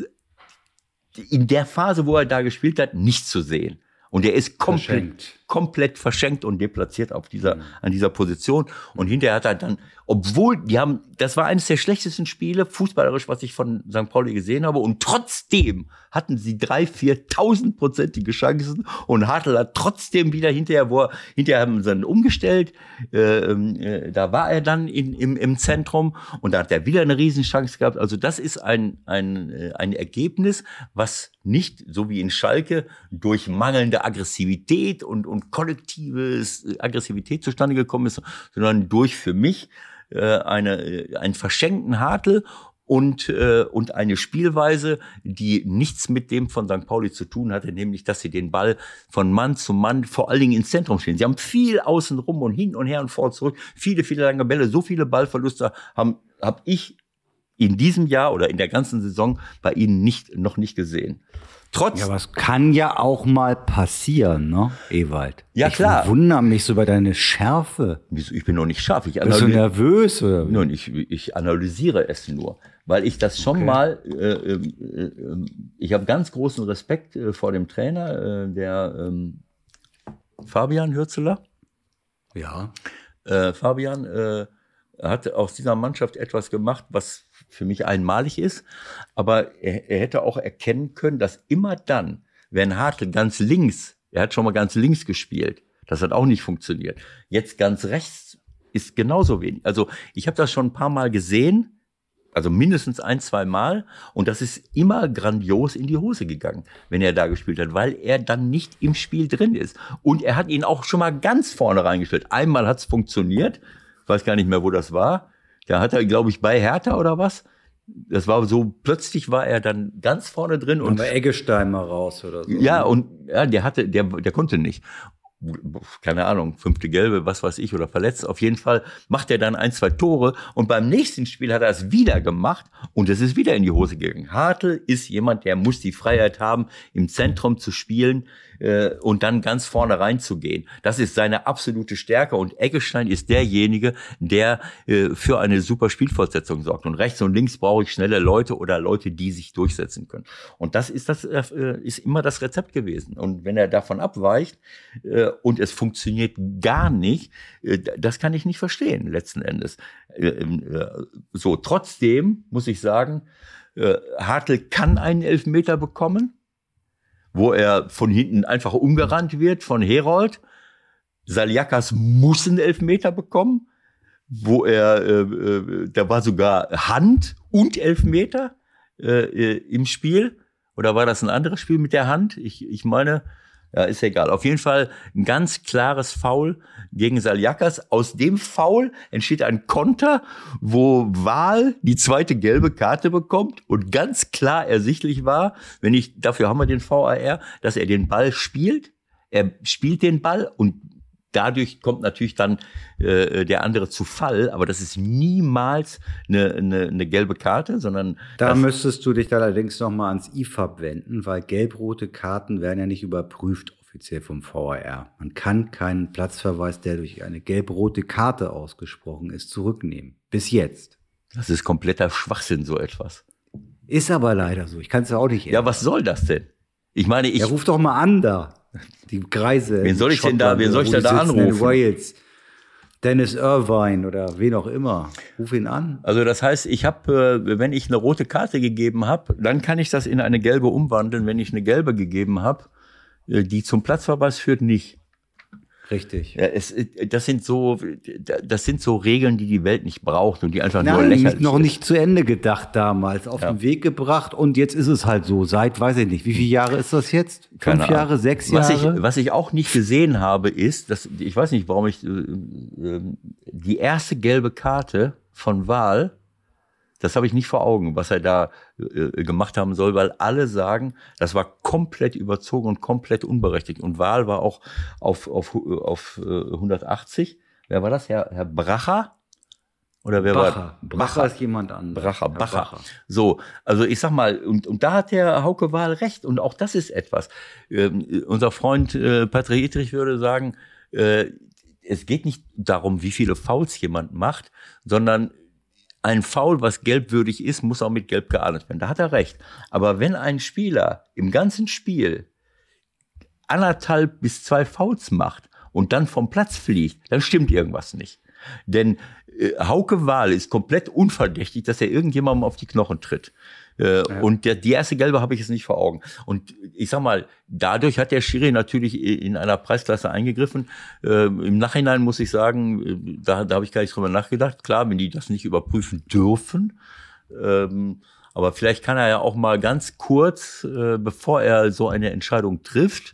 in der Phase, wo er da gespielt hat, nicht zu sehen. Und er ist komplett verschenkt und deplatziert an dieser Position. Und hinterher hat er dann, obwohl das war eines der schlechtesten Spiele, fußballerisch, was ich von St. Pauli gesehen habe. Und trotzdem hatten sie 3.000-4.000-prozentige Chancen. Und Hartl hat trotzdem wieder hinterher haben sie dann umgestellt. Da war er dann im Zentrum und da hat er wieder eine Riesenchance gehabt. Also das ist ein Ergebnis, was nicht, so wie in Schalke, durch mangelnde Aggressivität und kollektives Aggressivität zustande gekommen ist, sondern durch für mich einen verschenkten Hartl und eine Spielweise, die nichts mit dem von St. Pauli zu tun hatte, nämlich, dass sie den Ball von Mann zu Mann vor allen Dingen ins Zentrum stehen. Sie haben viel außen rum und hin und her und vor und zurück, viele lange Bälle, so viele Ballverluste habe ich in diesem Jahr oder in der ganzen Saison bei ihnen noch nicht gesehen. Ja, aber es kann ja auch mal passieren, ne, Ewald? Ja, klar. Ich wundere mich so über deine Schärfe. Wieso? Ich bin noch nicht scharf. Bist du nervös, oder? Nun, ich analysiere es nur, weil ich das schon mal, ich habe ganz großen Respekt vor dem Trainer, der Fabian Hürzeler. Ja. Fabian hat aus dieser Mannschaft etwas gemacht, was für mich einmalig ist. Aber er hätte auch erkennen können, dass immer dann, wenn Hartl ganz links, er hat schon mal ganz links gespielt, das hat auch nicht funktioniert. Jetzt ganz rechts ist genauso wenig. Also ich habe das schon ein paar Mal gesehen, also mindestens 1, 2 Mal. Und das ist immer grandios in die Hose gegangen, wenn er da gespielt hat, weil er dann nicht im Spiel drin ist. Und er hat ihn auch schon mal ganz vorne reingestellt. Einmal hat es funktioniert, ich weiß gar nicht mehr, wo das war. Da hat er, glaube ich, bei Hertha oder was. Das war so, plötzlich war er dann ganz vorne drin. Und bei Eggestein mal raus oder so. Ja, und ja, der konnte nicht. Keine Ahnung, 5. Gelbe, was weiß ich, oder verletzt. Auf jeden Fall macht er dann 1, 2 Tore. Und beim nächsten Spiel hat er es wieder gemacht und es ist wieder in die Hose gegangen. Hartl ist jemand, der muss die Freiheit haben, im Zentrum zu spielen und dann ganz vorne reinzugehen. Das ist seine absolute Stärke. Und Eggestein ist derjenige, der für eine super Spielfortsetzung sorgt. Und rechts und links brauche ich schnelle Leute oder Leute, die sich durchsetzen können. Und das ist immer das Rezept gewesen. Und wenn er davon abweicht, und es funktioniert gar nicht, das kann ich nicht verstehen, letzten Endes. So, trotzdem muss ich sagen, Hartl kann einen Elfmeter bekommen, wo er von hinten einfach umgerannt wird von Herold. Saliakas muss einen Elfmeter bekommen, wo da war sogar Hand und Elfmeter im Spiel. Oder war das ein anderes Spiel mit der Hand? Ich meine... Ja, ist egal. Auf jeden Fall ein ganz klares Foul gegen Saliakas. Aus dem Foul entsteht ein Konter, wo Wahl die 2. gelbe Karte bekommt und ganz klar ersichtlich war, dafür haben wir den VAR, dass er den Ball spielt. Er spielt den Ball und dadurch kommt natürlich dann der andere zu Fall, aber das ist niemals eine gelbe Karte, sondern... Da müsstest du dich allerdings nochmal ans IFAB wenden, weil gelb-rote Karten werden ja nicht überprüft offiziell vom VAR. Man kann keinen Platzverweis, der durch eine gelb-rote Karte ausgesprochen ist, zurücknehmen. Bis jetzt. Das ist kompletter Schwachsinn, so etwas. Ist aber leider so. Ich kann es ja auch nicht ändern. Ja, was soll das denn? Ich meine, Ja, ruf doch mal an da. Die Kreise. Wen soll ich denn da anrufen? In Wales. Dennis Irvine oder wen auch immer. Ruf ihn an. Also das heißt, ich habe, wenn ich eine rote Karte gegeben habe, dann kann ich das in eine gelbe umwandeln. Wenn ich eine gelbe gegeben habe, die zum Platzverweis führt, nicht. Richtig. Ja, das sind so Regeln, die die Welt nicht braucht und die einfach nur lächerlich noch ist. nicht zu Ende gedacht damals, auf den Weg gebracht und jetzt ist es halt so. Seit, weiß ich nicht, wie viele Jahre ist das jetzt? 5 Jahre, 6 Jahre? Was ich auch nicht gesehen habe, ist, dass ich weiß nicht, warum ich die erste gelbe Karte von Wahl, das habe ich nicht vor Augen, was er da gemacht haben soll, weil alle sagen, das war komplett überzogen und komplett unberechtigt. Und Wahl war auch auf 180. Wer war das? Herr Bracher? Oder wer war? Bracher ist jemand anderes. Bracher. So, also ich sag mal, und da hat der Hauke Wahl recht. Und auch das ist etwas. Unser Freund Patrick Ittrich würde sagen, es geht nicht darum, wie viele Fouls jemand macht, sondern ein Foul, was gelbwürdig ist, muss auch mit Gelb geahndet werden. Da hat er recht. Aber wenn ein Spieler im ganzen Spiel 1,5 bis 2 Fouls macht und dann vom Platz fliegt, dann stimmt irgendwas nicht. Denn Hauke Wahl ist komplett unverdächtig, dass er irgendjemandem auf die Knochen tritt. Und die erste Gelbe habe ich jetzt nicht vor Augen. Und ich sag mal, dadurch hat der Schiri natürlich in einer Preisklasse eingegriffen. Im Nachhinein muss ich sagen, da habe ich gar nicht drüber nachgedacht. Klar, wenn die das nicht überprüfen dürfen. Aber vielleicht kann er ja auch mal ganz kurz, bevor er so eine Entscheidung trifft,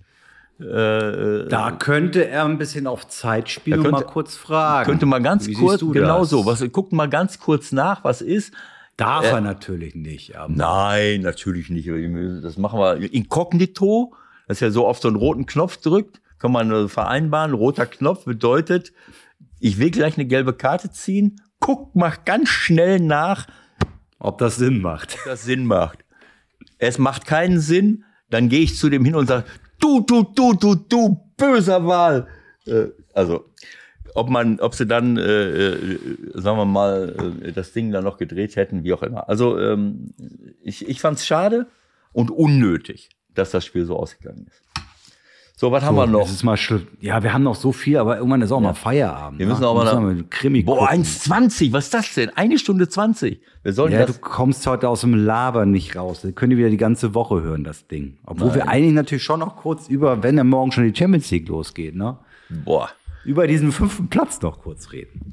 da könnte er ein bisschen auf Zeit spielen und mal kurz fragen. Könnte mal ganz kurz, genau so. Guckt mal ganz kurz nach, was ist. Darf er natürlich nicht. Aber nein, natürlich nicht. Das machen wir inkognito. Das ist ja so, auf so einen roten Knopf drückt, kann man vereinbaren. Roter Knopf bedeutet, ich will gleich eine gelbe Karte ziehen. Guckt mal ganz schnell nach, ob das Sinn macht. Es macht keinen Sinn. Dann gehe ich zu dem hin und sage, du, böser Wahl. Also, ob sie dann, sagen wir mal, das Ding dann noch gedreht hätten, wie auch immer. Also, ich fand's schade und unnötig, dass das Spiel so ausgegangen ist. So, was haben wir noch? Wir haben noch so viel, aber irgendwann ist auch mal Feierabend. Wir müssen auch mal einen Krimi gucken. 1,20, was ist das denn? 1 Stunde 20. Du kommst heute aus dem Labern nicht raus. Wir können wieder die ganze Woche hören, das Ding. Obwohl wir eigentlich natürlich schon noch kurz wenn ja morgen schon die Champions League losgeht, ne? Über diesen 5. Platz noch kurz reden.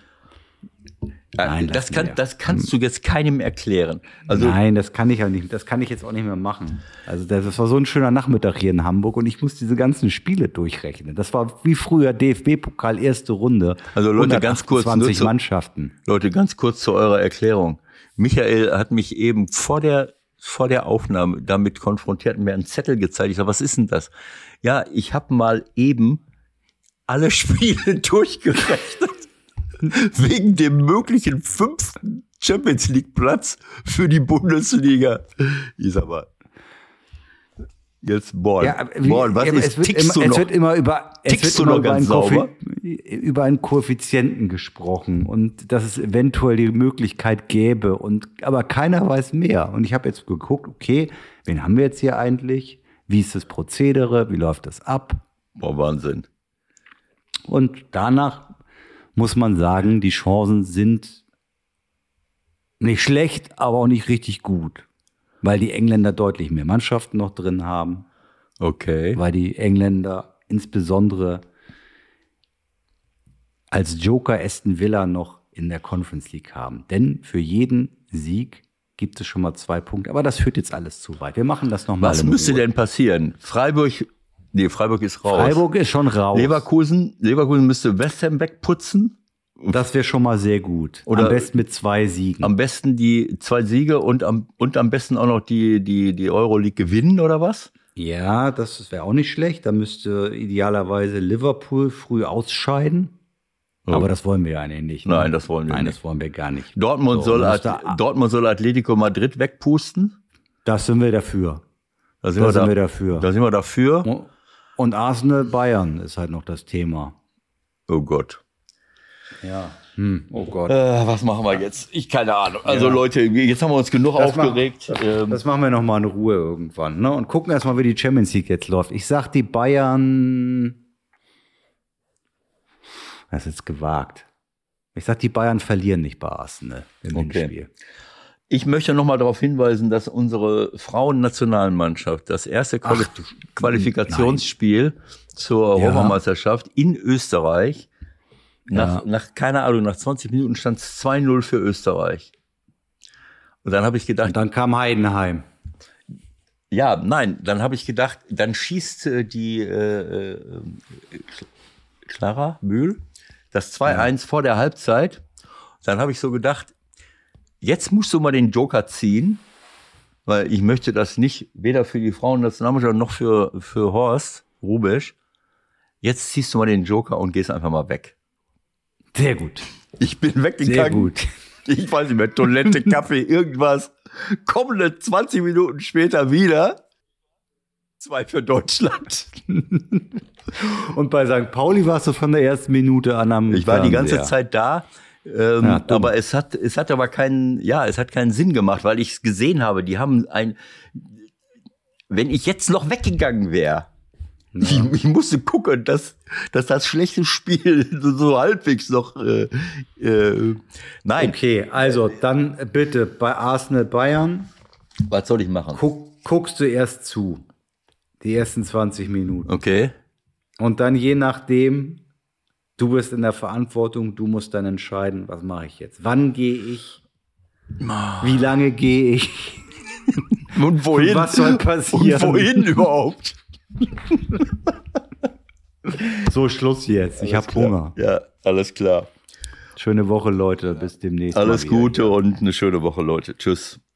Nein, das kannst du jetzt keinem erklären. Also, nein, das kann ich ja nicht. Das kann ich jetzt auch nicht mehr machen. Also das war so ein schöner Nachmittag hier in Hamburg und ich muss diese ganzen Spiele durchrechnen. Das war wie früher DFB-Pokal erste Runde. Also Leute, ganz kurz, 20 Mannschaften. Leute, ganz kurz zu eurer Erklärung. Michael hat mich eben vor der Aufnahme damit konfrontiert und mir einen Zettel gezeigt. Ich sage, was ist denn das? Ja, ich habe mal eben alle Spiele durchgerechnet. Wegen dem möglichen 5. Champions League Platz für die Bundesliga. Ich sag mal, jetzt tickst du noch? Es wird immer über einen Koeffizienten gesprochen und dass es eventuell die Möglichkeit gäbe aber keiner weiß mehr. Und ich habe jetzt geguckt, okay, wen haben wir jetzt hier eigentlich? Wie ist das Prozedere? Wie läuft das ab? Wahnsinn. Und danach muss man sagen, die Chancen sind nicht schlecht, aber auch nicht richtig gut. Weil die Engländer deutlich mehr Mannschaften noch drin haben. Okay. Weil die Engländer insbesondere als Joker Aston Villa noch in der Conference League haben. Denn für jeden Sieg gibt es schon mal 2 Punkte. Aber das führt jetzt alles zu weit. Wir machen das nochmal. Was müsste denn passieren? Freiburg ist raus. Freiburg ist schon raus. Leverkusen müsste West Ham wegputzen. Das wäre schon mal sehr gut. Oder am besten mit 2 Siegen. Am besten die 2 Siege und am besten auch noch die Euroleague gewinnen, oder was? Ja, das wäre auch nicht schlecht. Da müsste idealerweise Liverpool früh ausscheiden. Oh. Aber das wollen wir ja eigentlich nicht. Ne? Nein, das wollen wir gar nicht. Dortmund soll Atletico Madrid wegpusten. Das sind wir dafür. Da sind wir dafür. Und Arsenal Bayern ist halt noch das Thema. Oh Gott. Ja. Oh Gott. Was machen wir jetzt? Keine Ahnung. Also Leute, jetzt haben wir uns genug aufgeregt. Das machen wir noch mal in Ruhe irgendwann. Ne? Und gucken erstmal, wie die Champions League jetzt läuft. Ich sag, die Bayern... Das ist jetzt gewagt. Ich sag, die Bayern verlieren nicht bei Arsenal im Hinspiel. Ich möchte nochmal darauf hinweisen, dass unsere Frauennationalmannschaft das erste Qualifikationsspiel zur Europameisterschaft in Österreich nach, keine Ahnung, nach 20 Minuten stand es 2-0 für Österreich. Und dann habe ich gedacht. Und dann kam Heidenheim. Ja, nein, dann habe ich gedacht, dann schießt die Clara Mühl das 2-1 vor der Halbzeit. Dann habe ich so gedacht, jetzt musst du mal den Joker ziehen, weil ich möchte das nicht, weder für die Frauennationalmannschaft noch für Horst Rubesch. Jetzt ziehst du mal den Joker und gehst einfach mal weg. Sehr gut. Ich bin weggegangen. Sehr gut. Ich weiß nicht mehr, Toilette, Kaffee, irgendwas. Kommende 20 Minuten später wieder. 2 für Deutschland. Und bei St. Pauli warst du von der ersten Minute an am Ich war die Fernseher. ganze Zeit da. Aber es hat aber keinen Sinn gemacht, weil ich es gesehen habe. Die haben wenn ich jetzt noch weggegangen wäre, ich musste gucken, dass das schlechte Spiel so halbwegs noch, nein. Okay, also dann bitte bei Arsenal Bayern. Was soll ich machen? Guckst du erst zu. Die ersten 20 Minuten. Okay. Und dann je nachdem, du bist in der Verantwortung, du musst dann entscheiden, was mache ich jetzt? Wann gehe ich? Wie lange gehe ich? Und wohin? Was soll passieren? Und wohin überhaupt? So, Schluss jetzt. Ich habe Hunger. Ja, alles klar. Schöne Woche, Leute. Bis demnächst. Alles Gute und eine schöne Woche, Leute. Tschüss.